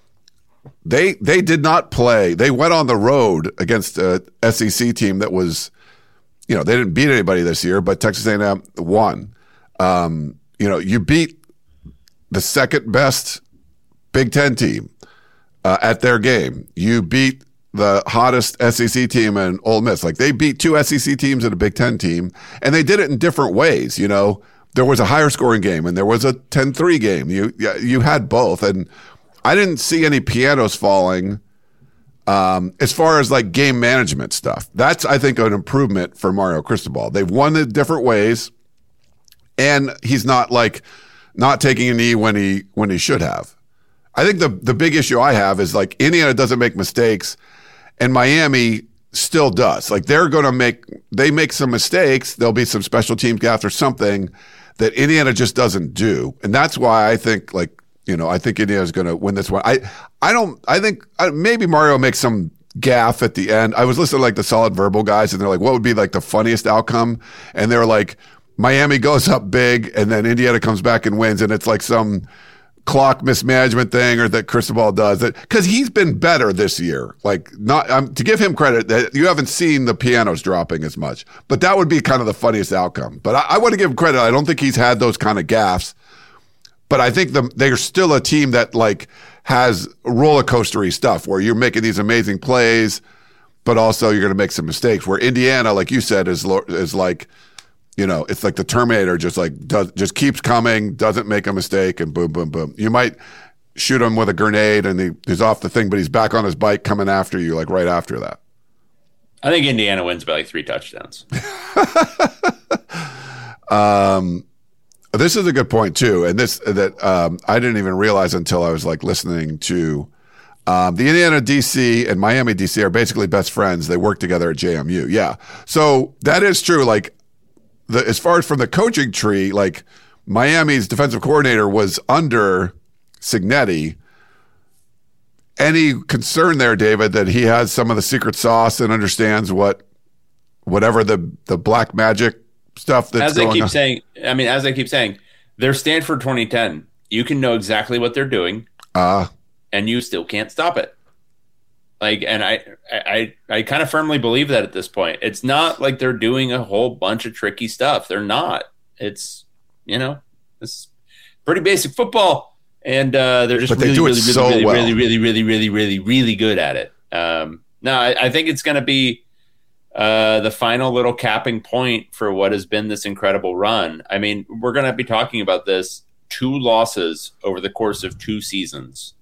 they they did not play. They went on the road against a S E C team that was, you know, they didn't beat anybody this year, but Texas A and M won. Um, you know, you beat the second best Big Ten team uh, at their game. You beat the hottest S E C team in Ole Miss. Like they beat two S E C teams and a Big Ten team, and they did it in different ways. You know, there was a higher scoring game and there was a ten three game. You you had both, and I didn't see any pianos falling. Um, as far as like game management stuff, that's I think an improvement for Mario Cristobal. They've won it different ways, and he's not like not taking a knee when he when he should have. I think the the big issue I have is like Indiana doesn't make mistakes. And Miami still does. Like they're going to make, they make some mistakes. There'll be some special teams gaffes or something that Indiana just doesn't do. And that's why I think like, you know, I think Indiana's going to win this one. I, I don't, I think uh, maybe Mario makes some gaffe at the end. I was listening to like the Solid Verbal guys and they're like, what would be like the funniest outcome? And they were like, Miami goes up big and then Indiana comes back and wins. And it's like some clock mismanagement thing or that Cristobal does it because he's been better this year. Like not um, to give him credit that you haven't seen the pianos dropping as much, but that would be kind of the funniest outcome. But I, I want to give him credit. I don't think he's had those kind of gaffes, but I think the, they're still a team that like has roller coastery stuff where you're making these amazing plays, but also you're going to make some mistakes where Indiana, like you said, is, is like, you know, it's like the Terminator just like does, just keeps coming, doesn't make a mistake, and boom, boom, boom. You might shoot him with a grenade and he, he's off the thing, but he's back on his bike coming after you like right after that. I think Indiana wins by like three touchdowns. um, this is a good point too, and this that um, I didn't even realize until I was like listening to um, the Indiana D C and Miami D C are basically best friends. They work together at J M U. Yeah, so that is true. Like. The, as far as from the coaching tree, like Miami's defensive coordinator was under Cignetti. Any concern there, David, that he has some of the secret sauce and understands what, whatever the, the black magic stuff that's as they going keep on? saying, I mean, as they keep saying, they're Stanford twenty ten. You can know exactly what they're doing, uh, and you still can't stop it. Like, and I, I, I kind of firmly believe that at this point. It's not like they're doing a whole bunch of tricky stuff. They're not. It's, you know, it's pretty basic football, and uh, they're just But they really, do it really, so really, well. really, really, really, really, really, really good at it. Um, no, I, I think it's going to be uh, the final little capping point for what has been this incredible run. I mean, we're going to be talking about this two losses over the course of two seasons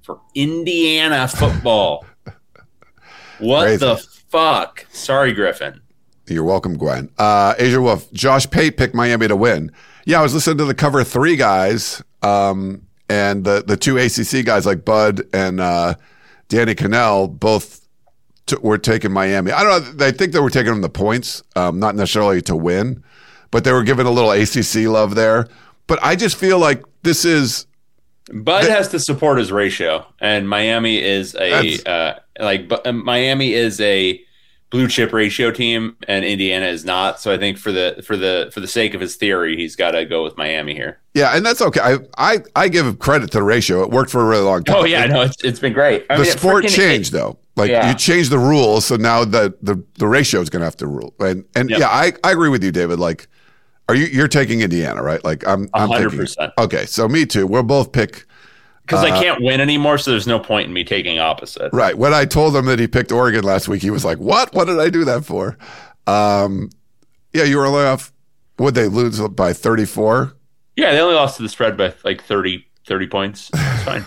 for Indiana football. What Crazy. the fuck? Sorry, Griffin. You're welcome, Gwen. Uh, Asia Wolf, Josh Pate picked Miami to win. Yeah, I was listening to the cover three guys um, and the, the two A C C guys like Bud and uh, Danny Cannell both t- were taking Miami. I don't know. I think they were taking them the points, um, not necessarily to win, but they were giving a little A C C love there. But I just feel like this is Bud the, has to support his ratio, and Miami is a uh, like Miami is a blue chip ratio team, and Indiana is not. So I think for the for the for the sake of his theory, he's got to go with Miami here. Yeah, and that's okay. I, I I give credit to the ratio. It worked for a really long time. Oh yeah, no, it's it's been great. I the mean, sport freaking, changed it, though. Like yeah. you changed the rules, so now the the, the ratio is going to have to rule. And and Yep. yeah, I, I agree with you, David. Like, are you you're taking Indiana, right? Like I'm I'm one hundred thinking. percent. Okay, so me too. We'll both pick. Because Uh, I can't win anymore, so there's no point in me taking opposite. Right. When I told him that he picked Oregon last week, he was like, "What? What did I do that for?" Um, yeah, you were only off. Would they lose by thirty-four? Yeah, they only lost to the spread by like thirty, thirty points. It's fine.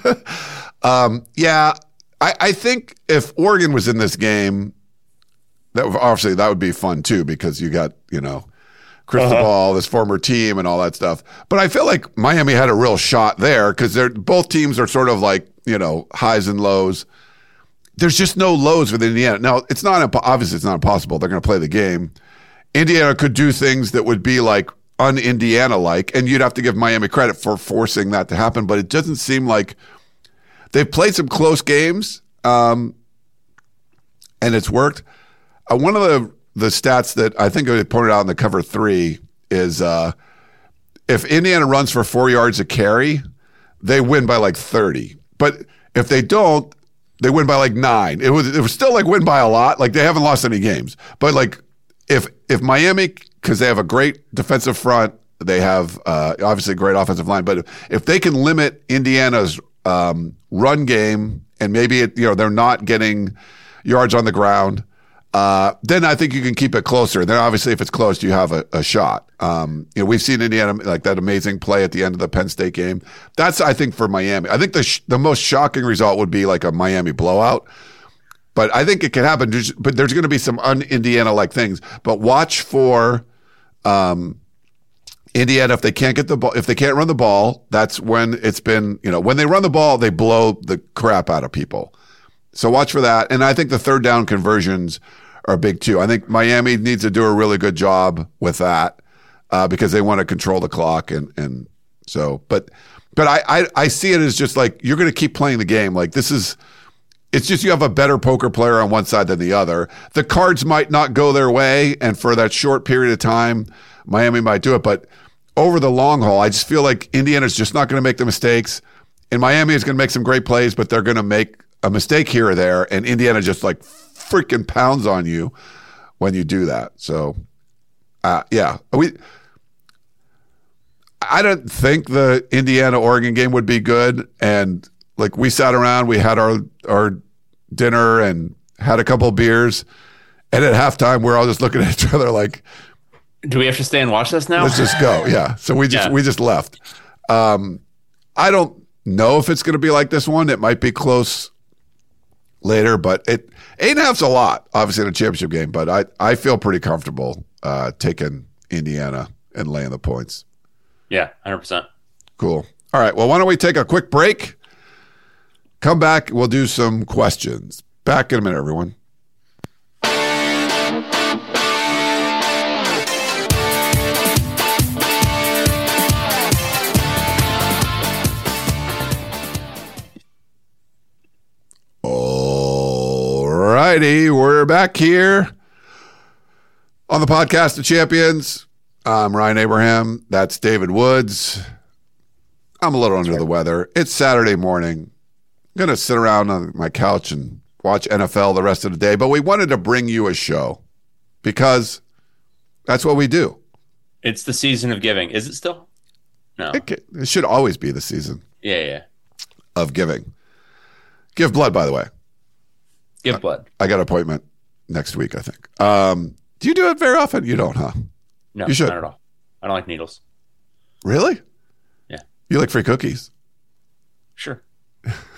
um, yeah, I, I think if Oregon was in this game, that would, obviously that would be fun too because you got you know Cristobal, uh-huh. this former team, and all that stuff. But I feel like Miami had a real shot there because they're both teams are sort of like you know highs and lows. There's just no lows with Indiana. Now it's not impo- obviously it's not impossible. They're going to play the game. Indiana could do things that would be like un-Indiana like, and you'd have to give Miami credit for forcing that to happen. But it doesn't seem like they've played some close games, um, and it's worked. Uh, one of the the stats that I think I pointed out in the cover three is uh, if Indiana runs for four yards a carry, they win by like thirty. But if they don't, they win by like nine. It was it was still like win by a lot. Like they haven't lost any games. But like if if Miami, because they have a great defensive front, they have uh, obviously a great offensive line. But if, if they can limit Indiana's um, run game and maybe it, you know they're not getting yards on the ground. Uh, then I think you can keep it closer. Then obviously, if it's close, you have a, a shot. Um, you know, we've seen Indiana like that amazing play at the end of the Penn State game. That's I think for Miami. I think the sh- the most shocking result would be like a Miami blowout. But I think it can happen. But there's going to be some un-Indiana like things. But watch for um, Indiana if they can't get the ball. If they can't run the ball, that's when it's been. You know, when they run the ball, they blow the crap out of people. So watch for that. And I think the third down conversions are big too. I think Miami needs to do a really good job with that uh, because they want to control the clock. And, and so, but, but I, I, I see it as just like, you're going to keep playing the game. Like this is, it's just, you have a better poker player on one side than the other. The cards might not go their way. And for that short period of time, Miami might do it. But over the long haul, I just feel like Indiana's just not going to make the mistakes. And Miami is going to make some great plays, but they're going to make a mistake here or there, and Indiana just like freaking pounds on you when you do that. So, uh, yeah, we. I don't think the Indiana Oregon game would be good, and like we sat around, we had our our dinner and had a couple of beers, and at halftime we're all just looking at each other like, do we have to stay and watch this now? Let's just go. Yeah. So we just Yeah. we just left. Um, I don't know if it's going to be like this one. It might be close later, but it eight and a half's a lot, obviously in a championship game. But I, I feel pretty comfortable uh, taking Indiana and laying the points. Yeah, one hundred percent. Cool. All right. Well, why don't we take a quick break? Come back. We'll do some questions. Back in a minute, everyone. Alrighty, we're back here on the podcast of champions. I'm Ryan Abraham. That's David Woods. I'm a little under the weather. It's Saturday morning. I'm going to sit around on my couch and watch N F L the rest of the day, but we wanted to bring you a show because that's what we do. It's the season of giving. Is it still? No. It, ca- it should always be the season Yeah, yeah. of giving. Give blood, by the way. Give blood. I got an appointment next week, I think. Um, do you do it very often? You don't, huh? No, You should. not at all. I don't like needles. Really? Yeah. You like free cookies? Sure.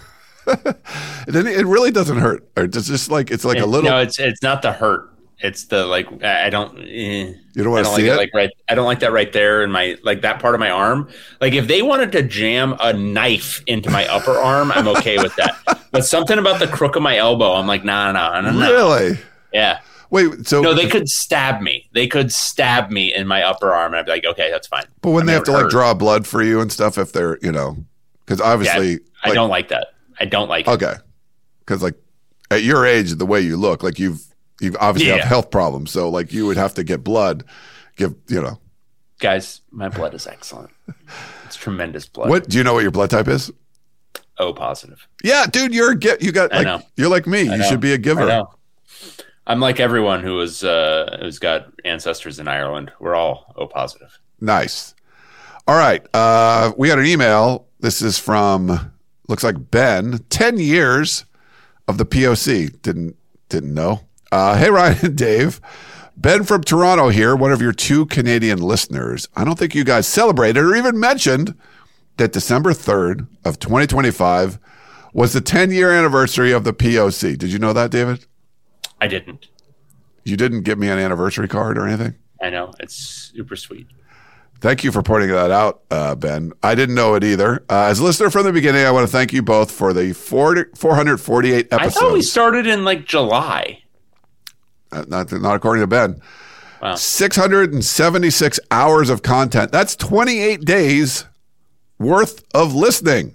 then it really doesn't hurt. Or it's just like it's like it, a little. No, it's it's not the hurt. It's the like I don't. Eh, you don't want to see like it? it like right. I don't like that right there in my like that part of my arm. Like if they wanted to jam a knife into my upper arm, I'm okay with that. But something about the crook of my elbow, I'm like, nah, nah, nah, nah. Really? Yeah. Wait. So no, they could stab me. They could stab me in my upper arm, and I'd be like, okay, that's fine. But when I they mean, have to hurt. like draw blood for you and stuff, if they're you know, because obviously, yeah, I like, don't like that. I don't like it. Okay. Because like at your age, the way you look, like you've you obviously Yeah. have health problems, so like you would have to get blood, give you know. Guys, my blood is excellent. It's tremendous blood. What do you know? What your blood type is? O positive. Yeah, dude, you're a get. You got I like know. you're like me. I You know. should be a giver. I know. I'm like everyone who is uh, who's got ancestors in Ireland. We're all O positive. Nice. All right, uh, we got an email. This is from looks like Ben. Ten years of the P O C. Didn't didn't know. Uh, hey, Ryan and Dave. Ben from Toronto here, one of your two Canadian listeners. I don't think you guys celebrated or even mentioned that December third of twenty twenty-five was the ten-year anniversary of the P O C. Did you know that, David? I didn't. You didn't give me an anniversary card or anything? I know. It's super sweet. Thank you for pointing that out, uh, Ben. I didn't know it either. Uh, as a listener from the beginning, I want to thank you both for the four hundred forty-eight episodes. I thought we started in like July. Uh, not, not according to Ben. Wow. six hundred seventy-six hours of content. That's twenty-eight days worth of listening.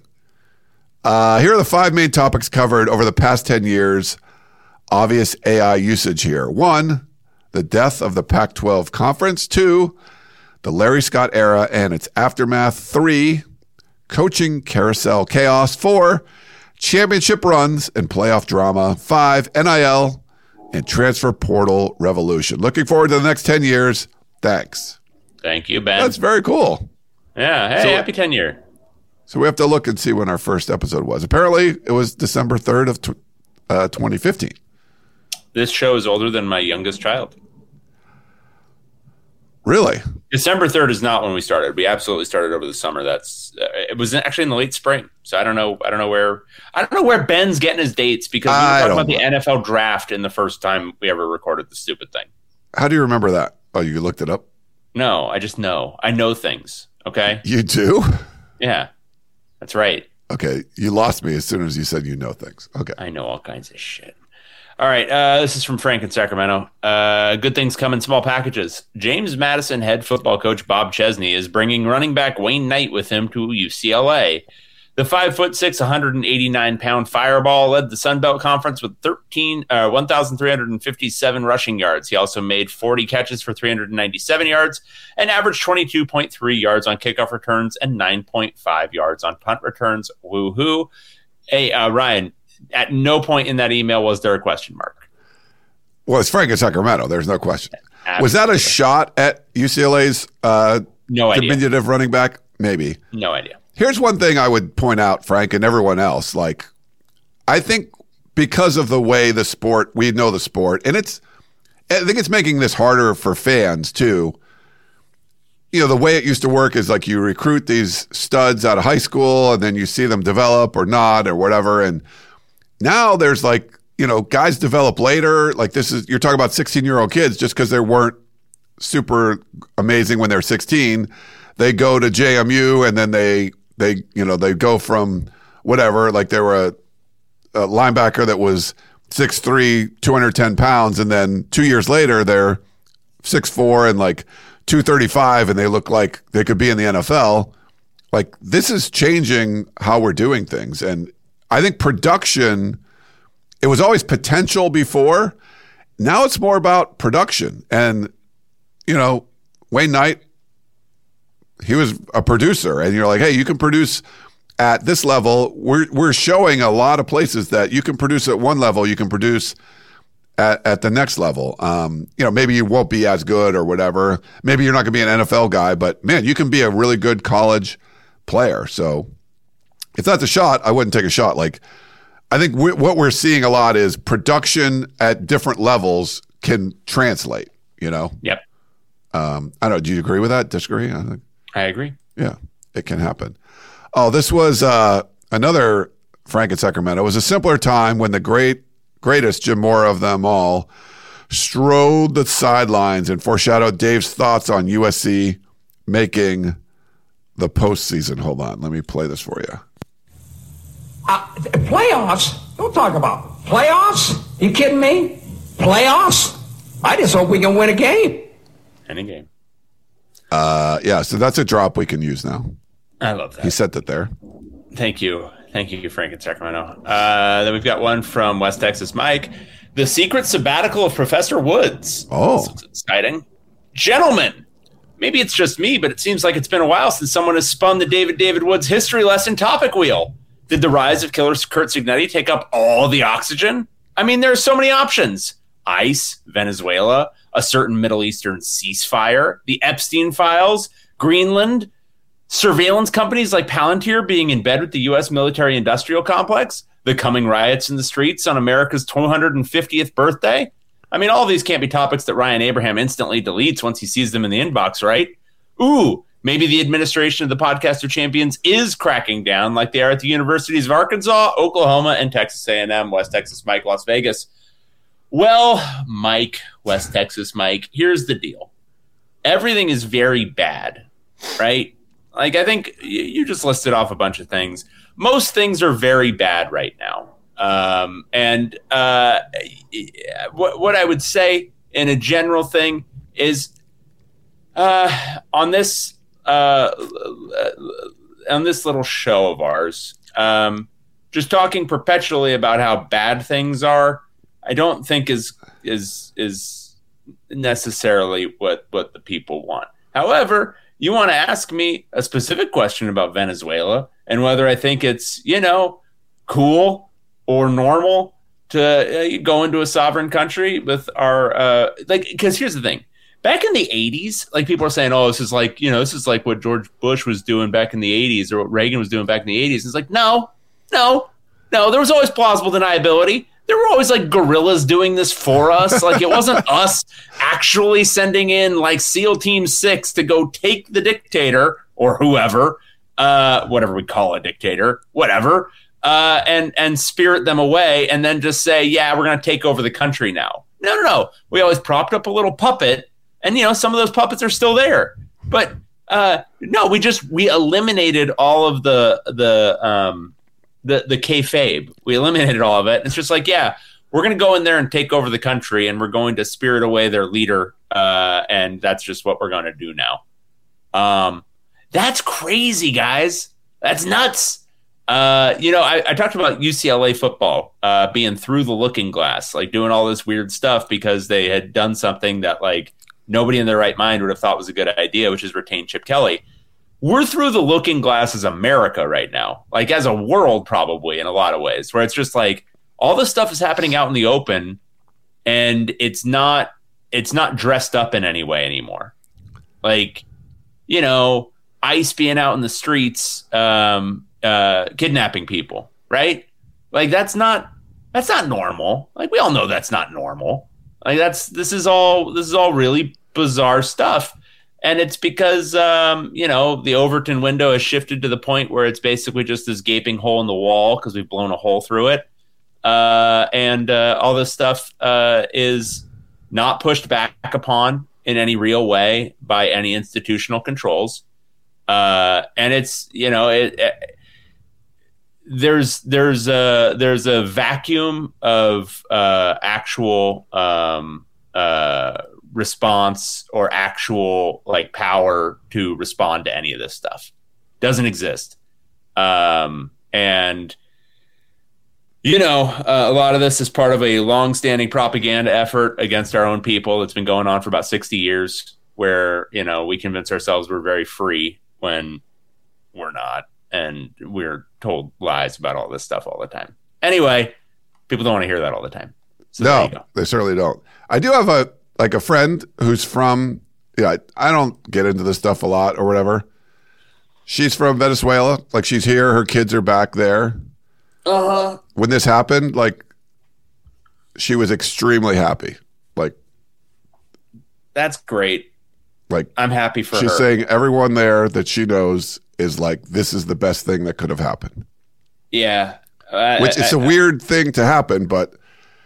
Uh, here are the five main topics covered over the past ten years. Obvious A I usage here. One, the death of the Pac twelve conference. Two, the Larry Scott era and its aftermath. Three, coaching carousel chaos. Four, championship runs and playoff drama. Five, N I L and transfer portal revolution. Looking forward to the next ten years. Thanks. Thank you, Ben. That's very cool. Yeah. Hey, So- happy ten year. So we have to look and see when our first episode was. Apparently, it was December third of tw- uh, twenty fifteen. This show is older than my youngest child. Really? December third is not when we started. We absolutely started over the summer. That's uh, it was actually in the late spring. So I don't know. I don't know where. I don't know where Ben's getting his dates because we were I talking don't about the know. N F L draft in the first time we ever recorded the stupid thing. How do you remember that? Oh, you looked it up? No, I just know. I know things. Okay. You do? Yeah, that's right. Okay. You lost me as soon as you said you know things. Okay. I know all kinds of shit. All right. Uh, this is from Frank in Sacramento. Uh, good things come in small packages. James Madison head football coach Bob Chesney is bringing running back Wayne Knight with him to U C L A. The five foot six, one hundred eighty-nine pound fireball led the Sun Belt Conference with thirteen, uh, one thousand three hundred fifty-seven rushing yards. He also made forty catches for three hundred ninety-seven yards and averaged twenty-two point three yards on kickoff returns and nine point five yards on punt returns. Woohoo. Hey, uh, Ryan, at no point in that email was there a question mark. Well, it's Frank in Sacramento. There's no question. Absolutely. Was that a shot at U C L A's uh, No idea. diminutive running back? Maybe. No idea. Here's one thing I would point out, Frank, and everyone else. Like, I think because of the way the sport, we know the sport, and it's, I think it's making this harder for fans too. You know, the way it used to work is like you recruit these studs out of high school and then you see them develop or not or whatever. And now there's like, you know, guys develop later. Like this is, you're talking about sixteen year old kids just because they weren't super amazing when they're sixteen. They go to J M U and then they, they, you know, they go from whatever, like they were a, a linebacker that was six three, two hundred ten pounds. And then two years later, they're six four and like two thirty-five and they look like they could be in the N F L. Like this is changing how we're doing things. And I think production, it was always potential before. Now it's more about production. And, you know, Wayne Knight, he was a producer and you're like, hey, you can produce at this level. We're, we're showing a lot of places that you can produce at one level, you can produce at, at the next level. Um, you know, maybe you won't be as good or whatever. Maybe you're not going to be an N F L guy, but man, you can be a really good college player. So if that's a shot, I wouldn't take a shot. Like, I think we, what we're seeing a lot is production at different levels can translate, you know? Yep. Um, I don't know. Do you agree with that? Disagree? I think. I agree. Yeah, it can happen. Oh, this was uh, another Frank in Sacramento. It was a simpler time when the great, greatest Jim Mora of them all strode the sidelines and foreshadowed Dave's thoughts on U S C making the postseason. Hold on. Let me play this for you. Uh, playoffs? Don't talk about playoffs. You kidding me? Playoffs? I just hope we can win a game. Any game. Uh, yeah, so that's a drop we can use now. I love that. He sent it there. Thank you. Thank you, Frank in Sacramento. Uh, then we've got one from West Texas Mike. The secret sabbatical of Professor Woods. Oh. This looks exciting. Gentlemen, maybe it's just me, but it seems like it's been a while since someone has spun the David David Woods history lesson topic wheel. Did the rise of killer Kurt Signetti take up all the oxygen? I mean, there are so many options. ICE, Venezuela, a certain Middle Eastern ceasefire, the Epstein files, Greenland, surveillance companies like Palantir being in bed with the U S military-industrial complex, the coming riots in the streets on America's two hundred fiftieth birthday. I mean, all these can't be topics that Ryan Abraham instantly deletes once he sees them in the inbox, right? Ooh, maybe the administration of the Podcast of Champions is cracking down like they are at the universities of Arkansas, Oklahoma, and Texas A and M, West Texas Mike, Las Vegas. Well, Mike, West Texas Mike, here's the deal. Everything is very bad, right? Like, I think you just listed off a bunch of things. Most things are very bad right now. Um, and uh, what, what I would say in a general thing is uh, on this uh, on this little show of ours, um, just talking perpetually about how bad things are, I don't think is is is necessarily what, what the people want. However, you want to ask me a specific question about Venezuela and whether I think it's, you know, cool or normal to uh, go into a sovereign country with our uh, like, because here's the thing. Back in the eighties, like people are saying, oh, this is like, you know, this is like what George Bush was doing back in the eighties or what Reagan was doing back in the eighties. It's like, no, no, no. There was always plausible deniability. There were always like guerrillas doing this for us. Like it wasn't us actually sending in like SEAL Team Six to go take the dictator or whoever, uh, whatever we call a dictator, whatever, uh, and and spirit them away and then just say, yeah, we're going to take over the country now. No, no, no. We always propped up a little puppet, and you know some of those puppets are still there. But uh, no, we just we eliminated all of the the. Um, The the kayfabe. We eliminated all of it. It's just like, yeah, we're going to go in there and take over the country, and we're going to spirit away their leader, uh, and that's just what we're going to do now. Um, that's crazy, guys. That's nuts. Uh, you know, I, I talked about U C L A football uh, being through the looking glass, like doing all this weird stuff because they had done something that like nobody in their right mind would have thought was a good idea, which is retain Chip Kelly. We're through the looking glass as America right now, like as a world, probably in a lot of ways, where it's just like all this stuff is happening out in the open and it's not, it's not dressed up in any way anymore. Like, you know, ICE being out in the streets, um, uh, kidnapping people, right? Like that's not, that's not normal. Like we all know that's not normal. Like that's, this is all, this is all really bizarre stuff. And it's because, um, you know, the Overton window has shifted to the point where it's basically just this gaping hole in the wall because we've blown a hole through it. Uh, and uh, all this stuff uh, is not pushed back upon in any real way by any institutional controls. Uh, and it's, you know, it, it, there's there's a, there's a vacuum of uh, actual um, uh response or actual like power to respond to any of this stuff. Doesn't exist. Um, and, you know, uh, a lot of this is part of a long-standing propaganda effort against our own people that's been going on for about sixty years where, you know, we convince ourselves we're very free when we're not. And we're told lies about all this stuff all the time. Anyway, people don't want to hear that all the time. So no, they certainly don't. I do have a, like a friend who's from, yeah, I don't get into this stuff a lot or whatever. She's from Venezuela. Like she's here. Her kids are back there. Uh-huh. When this happened, like she was extremely happy. Like, that's great. Like I'm happy for she's her. She's saying everyone there that she knows is like, this is the best thing that could have happened. Yeah. Uh, which I, is a I, weird thing to happen, but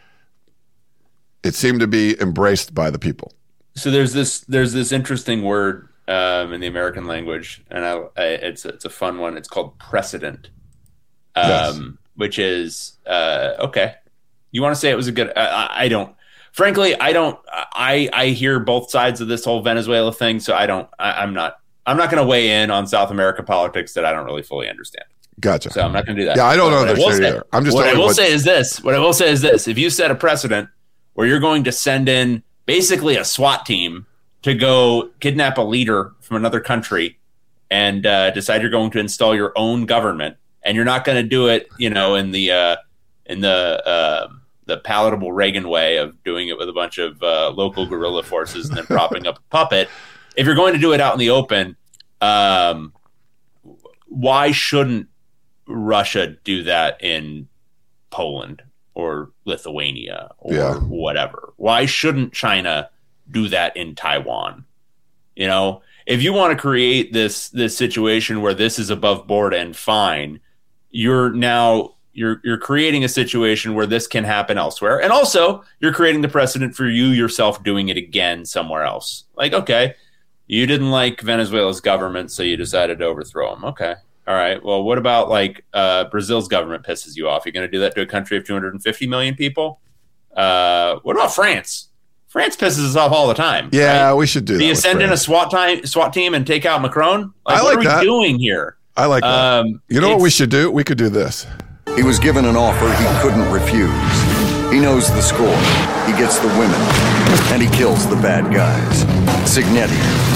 it seemed to be embraced by the people. So there's this there's this interesting word um, in the American language, and I, I, it's it's a fun one. It's called precedent, um, Yes. which is uh, okay. You want to say it was a good? I, I don't. Frankly, I don't. I I hear both sides of this whole Venezuela thing, so I don't. I, I'm not. I'm not going to weigh in on South America politics that I don't really fully understand. Gotcha. So I'm not going to do that. Yeah, I don't But know what I will understand say- either. I'm just what I telling you will what- say is this. What I will say is this. If you set a precedent where you're going to send in basically a SWAT team to go kidnap a leader from another country and uh, decide you're going to install your own government, and you're not going to do it, you know, in the uh, in the uh, the palatable Reagan way of doing it with a bunch of uh, local guerrilla forces and then propping up a puppet. If you're going to do it out in the open, um, why shouldn't Russia do that in Poland or Lithuania or Yeah. whatever? Why shouldn't China do that in Taiwan? You know, if you want to create this this situation where this is above board and fine, you're now you're you're creating a situation where this can happen elsewhere. And also, you're creating the precedent for you yourself doing it again somewhere else. Like, okay, you didn't like Venezuela's government, so you decided to overthrow them. Okay. All right. Well, what about like uh, Brazil's government pisses you off? You're going to do that to a country of two hundred fifty million people? Uh, what about France? France pisses us off all the time. Yeah, right? we should do that. Do you with send in a France. SWAT time, SWAT team and take out Macron? Like, I what like are we that. doing here? I like that. Um, you know what it's- we should do? We could do this. He was given an offer he couldn't refuse. He knows the score. He gets the women. And he kills the bad guys. Signetti.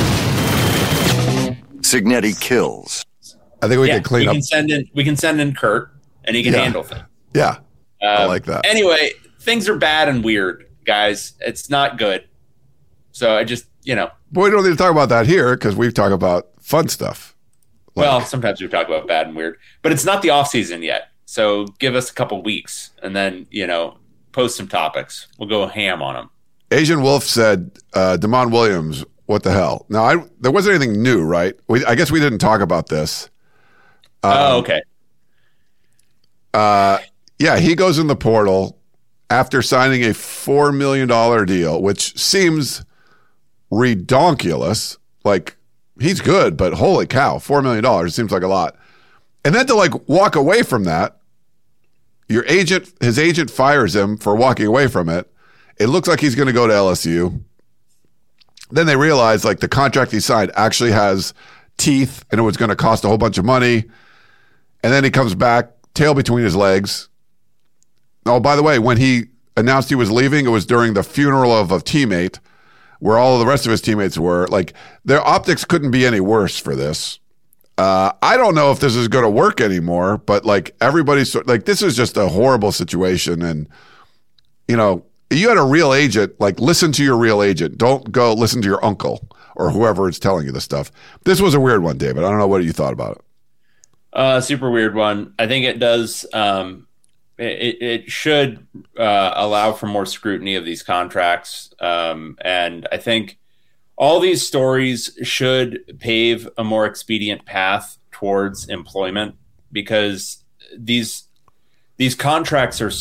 Signetti kills. I think we yeah, can clean we up. can send in. We can send in Kurt, and he can Yeah. handle things. Yeah, I Um, like that. Anyway, things are bad and weird, guys. It's not good. So I just, you know, But we don't need to talk about that here because we talk about fun stuff. Like- well, sometimes we talk about bad and weird, but it's not the off season yet. So give us a couple weeks, and then you know, post some topics. We'll go ham on them. Asian Wolf said, uh, Damon Williams, what the hell? Now, I, there wasn't anything new, right? We, I guess we didn't talk about this. Um, oh, okay. Uh, yeah, he goes in the portal after signing a four million dollars deal, which seems redonkulous. Like, he's good, but holy cow, four million dollars seems like a lot. And then to like walk away from that, your agent, his agent fires him for walking away from it. It looks like he's going to go to L S U. Then they realize like the contract he signed actually has teeth and it was going to cost a whole bunch of money. And then he comes back, tail between his legs. Oh, by the way, when he announced he was leaving, it was during the funeral of a teammate where all of the rest of his teammates were. Like, their optics couldn't be any worse for this. Uh, I don't know if this is going to work anymore, but like everybody's sort- like, this is just a horrible situation. And, you know, you had a real agent, like listen to your real agent. Don't go listen to your uncle or whoever is telling you this stuff. This was a weird one, David. I don't know what you thought about it. Uh, super weird one. I think it does. Um, it, it should uh, allow for more scrutiny of these contracts. Um, and I think all these stories should pave a more expedient path towards employment, because these these contracts are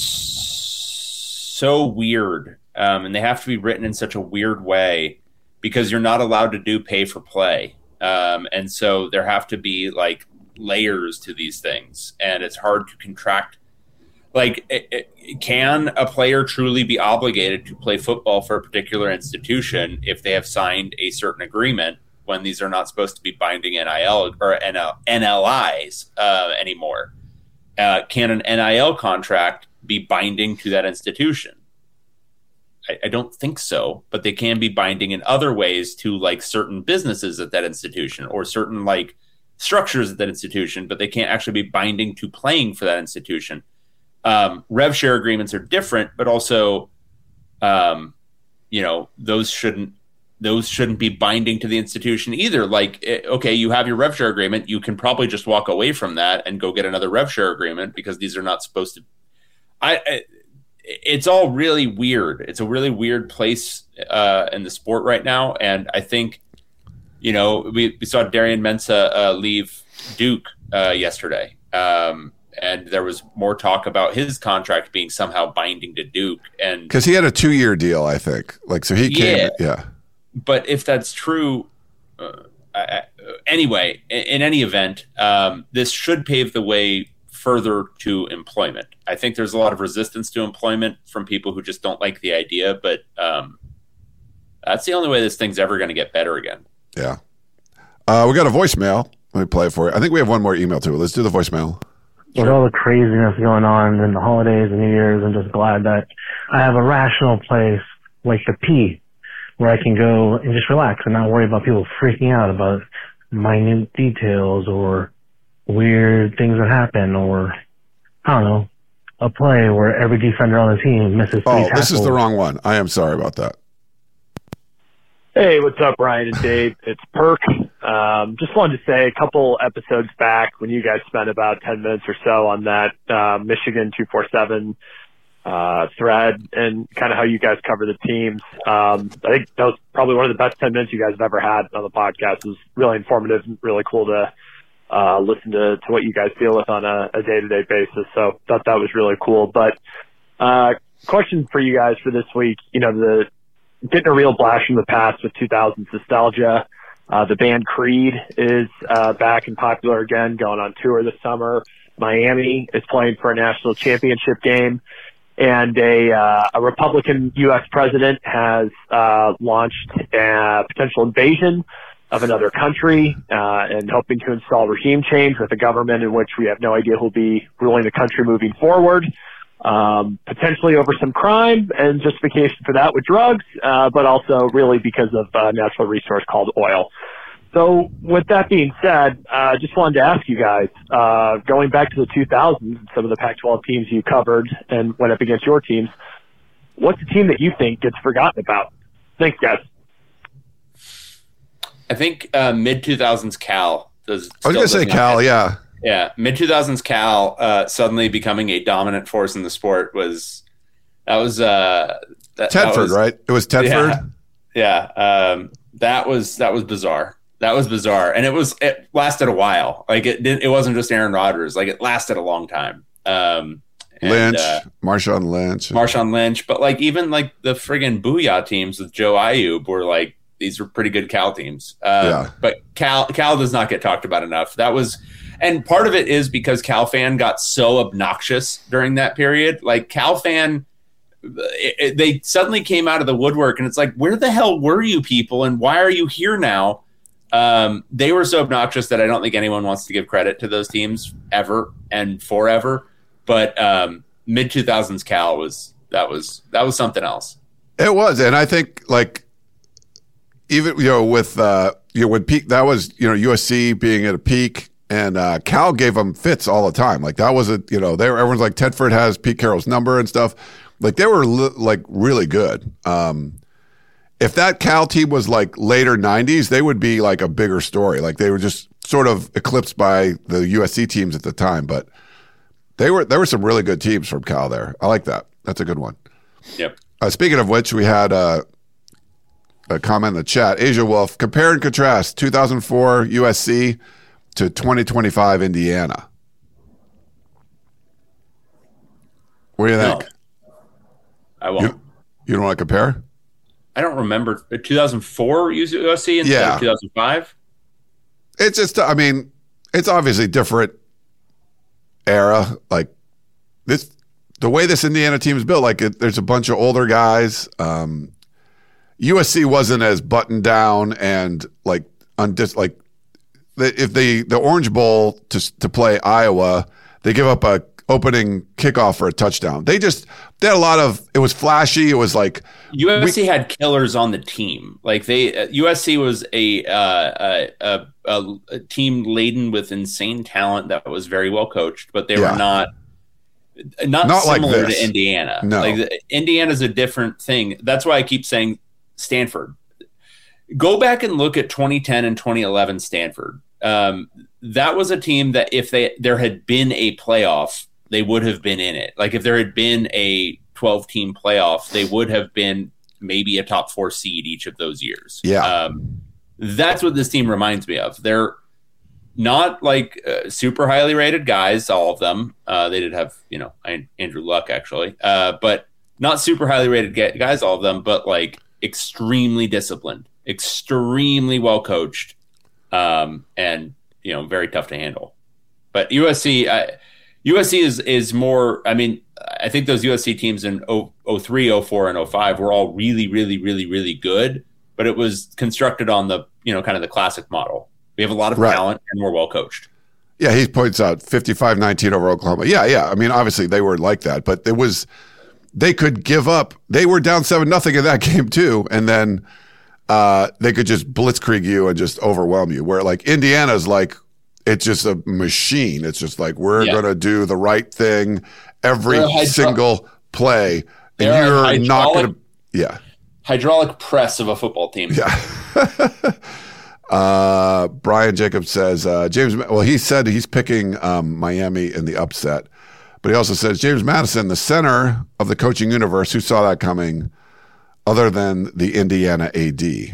so weird, um, and they have to be written in such a weird way because you're not allowed to do pay for play. Um, and so there have to be like layers to these things, and it's hard to contract. Like, it, it, can a player truly be obligated to play football for a particular institution if they have signed a certain agreement when these are not supposed to be binding N I L or N L Is uh, anymore? Uh, can an N I L contract be binding to that institution? I, I don't think so, but they can be binding in other ways to like certain businesses at that institution or certain like structures at that institution, but they can't actually be binding to playing for that institution. Um, rev share agreements are different, but also, um, you know, those shouldn't those shouldn't be binding to the institution either. Like, okay, you have your rev share agreement, you can probably just walk away from that and go get another rev share agreement because these are not supposed to. I, I it's all really weird. It's a really weird place uh, in the sport right now, and I think, you know, we, we saw Darian Mensah uh, leave Duke uh, yesterday. Um, and there was more talk about his contract being somehow binding to Duke, and because he had a two-year deal, I think. Like, so he came, yeah. yeah. But if that's true, uh, I, anyway, in, in any event, um, this should pave the way further to employment. I think there's a lot of resistance to employment from people who just don't like the idea, but um, that's the only way this thing's ever going to get better again. Yeah. Uh, we got a voicemail. Let me play it for you. I think we have one more email too. Let's do the voicemail. With all the craziness going on in the holidays and New Year's, I'm just glad that I have a rational place like the P where I can go and just relax and not worry about people freaking out about minute details or weird things that happen, or I don't know, a play where every defender on the team misses three Oh, tackles. this is the wrong one. I am sorry about that. Hey, what's up, Ryan and Dave? It's Perk. Um, just wanted to say a couple episodes back when you guys spent about ten minutes or so on that uh, Michigan two forty-seven uh, thread and kind of how you guys cover the teams. Um, I think that was probably one of the best ten minutes you guys have ever had on the podcast. It was really informative and really cool to uh, listen to, to what you guys deal with on a, a day-to-day basis. So thought that was really cool. But uh, question for you guys for this week, you know, the getting a real blast from the past with two thousands nostalgia. Uh, the band Creed is uh, back and popular again, going on tour this summer. Miami is playing for a national championship game. And a, uh, a Republican U S president has uh, launched a potential invasion of another country uh, and hoping to install regime change with a government in which we have no idea who'll be ruling the country moving forward. Um, potentially over some crime and justification for that with drugs, uh, but also really because of a natural resource called oil. So with that being said, I uh, just wanted to ask you guys, uh, going back to the two thousands, some of the Pac twelve teams you covered and went up against your teams, what's the team that you think gets forgotten about? Thanks, guys. I think uh, mid two thousands Cal does. I was going to say Cal, have, yeah. Yeah, mid two thousands Cal uh, suddenly becoming a dominant force in the sport was that was uh, that, Tedford, that was, right? It was Tedford. Yeah, yeah um, that was that was bizarre. That was bizarre, and it was it lasted a while. Like it didn't. It wasn't just Aaron Rodgers. Like it lasted a long time. Um, and, Lynch, uh, Marshawn Lynch, Marshawn Lynch, but like even like the friggin' Booyah teams with Joe Ayub were like these were pretty good Cal teams. Um, yeah, but Cal Cal does not get talked about enough. That was. And part of it is because Cal Fan got so obnoxious during that period. Like Cal Fan, it, it, they suddenly came out of the woodwork, and it's like, where the hell were you people, and why are you here now? Um, they were so obnoxious that I don't think anyone wants to give credit to those teams ever and forever. But um, mid two thousands Cal was that was that was something else. It was, and I think like even you know with uh, you know with peak that was you know U S C being at a peak. And uh, Cal gave them fits all the time. Like that was a, you know, they were, everyone's like Tedford has Pete Carroll's number and stuff. Like they were li- like really good. Um, if that Cal team was like later nineties, they would be like a bigger story. Like they were just sort of eclipsed by the U S C teams at the time. But they were there were some really good teams from Cal there. I like that. That's a good one. Yep. Uh, speaking of which, we had uh, a comment in the chat. Asia Wolf, compare and contrast two thousand four U S C to twenty twenty-five Indiana. What do you think? No, I won't. You, you don't want to compare? I don't remember two thousand four U S C instead yeah. of two thousand five. It's just, I mean, it's obviously different era. Like this, the way this Indiana team is built, like it, there's a bunch of older guys. Um, U S C wasn't as buttoned down and like undis like. If the the Orange Bowl to to play Iowa, they give up a opening kickoff for a touchdown. They just they had a lot of. It was flashy. It was like U S C we, had killers on the team. Like they uh, U S C was a, uh, a, a a team laden with insane talent that was very well coached, but they yeah. were not not, not similar like to Indiana. No, like the, Indiana's a different thing. That's why I keep saying Stanford. Go back and look at twenty ten and twenty eleven Stanford. Um, that was a team that if they there had been a playoff, they would have been in it. Like if there had been a twelve-team playoff, they would have been maybe a top four seed each of those years. Yeah, um, that's what this team reminds me of. They're not like uh, super highly rated guys, all of them. Uh, they did have, you know, Andrew Luck actually, uh, but not super highly rated guys, all of them, but like extremely disciplined, extremely well coached, um, and, you know, very tough to handle. But U S C, I, U S C is is more. I mean, I think those U S C teams in oh three, oh four, and oh five were all really, really, really, really good. But it was constructed on the, you know, kind of the classic model. We have a lot of right. talent and we're well coached. Yeah, he points out fifty-five nineteen over Oklahoma. Yeah, yeah. I mean, obviously they were like that, but it was they could give up. They were down seven nothing in that game too, and then uh, they could just blitzkrieg you and just overwhelm you. Where like Indiana's like. It's just a machine. It's just like, we're yeah. going to do the right thing every hydro- single play. And you're hydraulic, not going to, yeah. Hydraulic press of a football team. Yeah. uh, Brian Jacobs says, uh, James, well, he said he's picking um, Miami in the upset, but he also says, James Madison, the center of the coaching universe, who saw that coming other than the Indiana A D?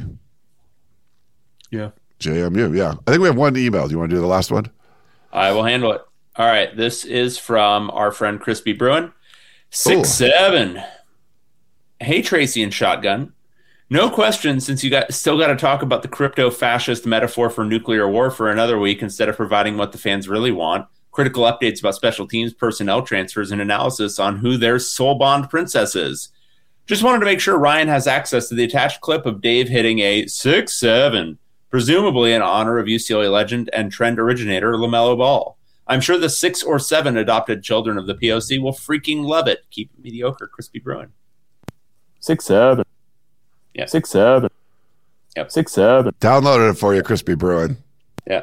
Yeah. J M U, yeah. I think we have one email. Do you want to do the last one? I will handle it. All right. This is from our friend Crispy Bruin. Six, Ooh. seven. Hey, Tracy and Shotgun. No question, since you got still got to talk about the crypto-fascist metaphor for nuclear war for another week instead of providing what the fans really want. Critical updates about special teams, personnel transfers, and analysis on who their soul bond princess is. Just wanted to make sure Ryan has access to the attached clip of Dave hitting a six seven. Presumably in honor of U C L A legend and trend originator LaMelo Ball. I'm sure the six or seven adopted children of the P O C will freaking love it. Keep it mediocre, Crispy Bruin. Six seven. Yeah. Six seven. Yep. Six seven. Downloaded it for you, Crispy Bruin. Yeah.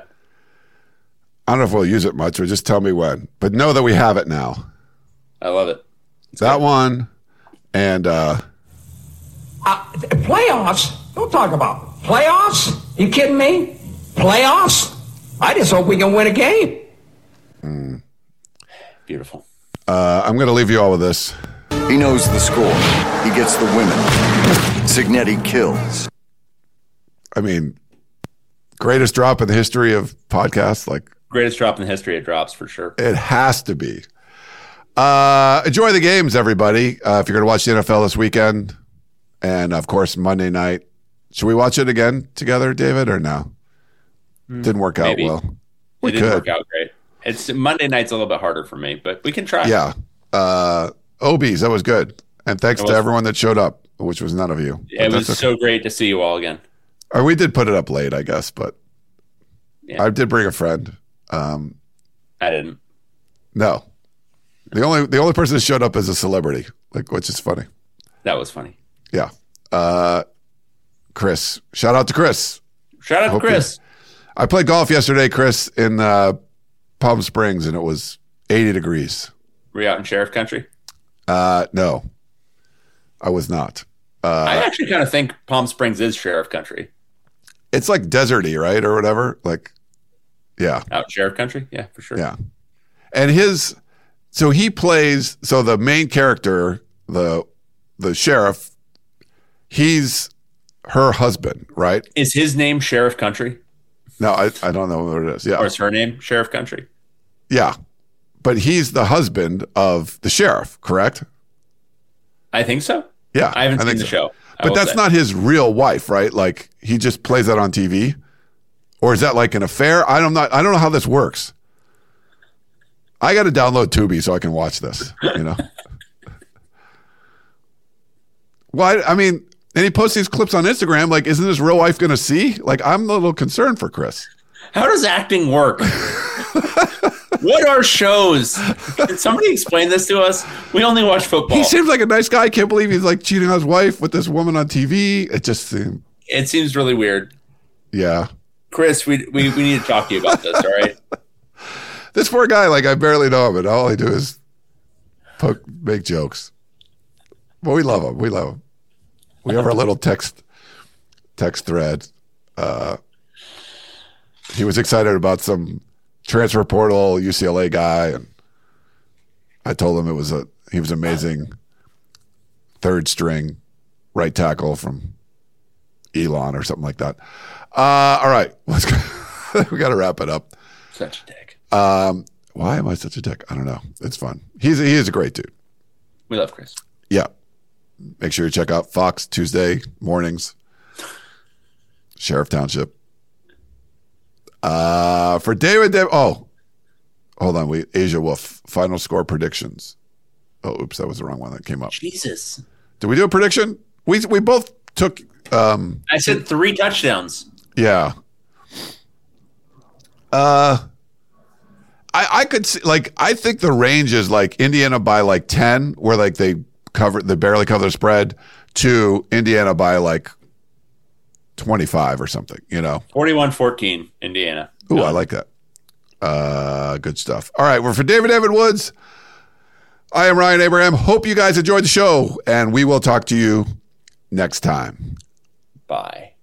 I don't know if we'll use it much, or just tell me when. But know that we have it now. I love it. It's that good. One and uh, uh playoffs. Don't talk about playoffs. You kidding me? Playoffs? I just hope we can win a game. Mm. Beautiful. Uh, I'm going to leave you all with this. He knows the score. He gets the women. Signetti kills. I mean, greatest drop in the history of podcasts. Like greatest drop in the history of drops for sure. It has to be. Uh, enjoy the games, everybody. Uh, if you're going to watch the N F L this weekend, and of course Monday night. Should we watch it again together, David, or no? Mm, Didn't work out maybe. well. We it didn't could. work out great. It's Monday night's a little bit harder for me, but we can try. Yeah. Uh, O Bs, that was good. And thanks was, to everyone that showed up, which was none of you. It was okay. So great to see you all again. Or we did put it up late, I guess, but yeah. I did bring a friend. Um, I didn't. No. The only the only person that showed up is a celebrity, like, which is funny. That was funny. Yeah. Uh, Chris. Shout out to Chris. Shout out to Chris. You, I played golf yesterday, Chris, in uh, Palm Springs, and it was eighty degrees. Were you out in Sheriff Country? Uh, no, I was not. Uh, I actually kind of think Palm Springs is Sheriff Country. It's like deserty, right? Or whatever. Like, yeah. Out in Sheriff Country? Yeah, for sure. Yeah. And his, so he plays, so the main character, the the sheriff, he's her husband, right? Is his name Sheriff Country? No, I, I don't know what it is. Yeah. Or is her name Sheriff Country? Yeah. But he's the husband of the sheriff, correct? I think so. Yeah. I haven't I seen the so. show. I But that's say. Not his real wife, right? Like he just plays that on T V? Or is that like an affair? I don't know. I don't know how this works. I got to download Tubi so I can watch this, you know? Well, I, I mean, and he posts these clips on Instagram. Like, isn't his real wife going to see? Like, I'm a little concerned for Chris. How does acting work? What are shows? Can somebody explain this to us? We only watch football. He seems like a nice guy. I can't believe he's like cheating on his wife with this woman on T V. It just seems. It seems really weird. Yeah. Chris, we, we, we need to talk to you about this, all right? This poor guy, like, I barely know him, and all I do is poke, make jokes. But we love him. We love him. We have our little text text thread. Uh, he was excited about some transfer portal U C L A guy, and I told him it was a he was amazing third string right tackle from Elon or something like that. Uh, all right, let's go. We got to wrap it up. Such a dick. Um, why am I such a dick? I don't know. It's fun. He's he is a great dude. We love Chris. Yeah. Make sure you check out Fox Tuesday mornings. Sheriff Township. Uh, for David, David, oh, hold on. We Asia Wolf final score predictions. Oh, oops, that was the wrong one that came up. Jesus. Did we do a prediction? We we both took. Um, I said three touchdowns. Yeah. Uh, I I could see like I think the range is like Indiana by like ten, where like they cover they barely cover the spread, to Indiana by like twenty-five or something. You know, forty-one fourteen Indiana. Ooh, I like that. Uh, good stuff. All right, we're for David David Woods. I am Ryan Abraham. Hope you guys enjoyed the show, and we will talk to you next time. Bye.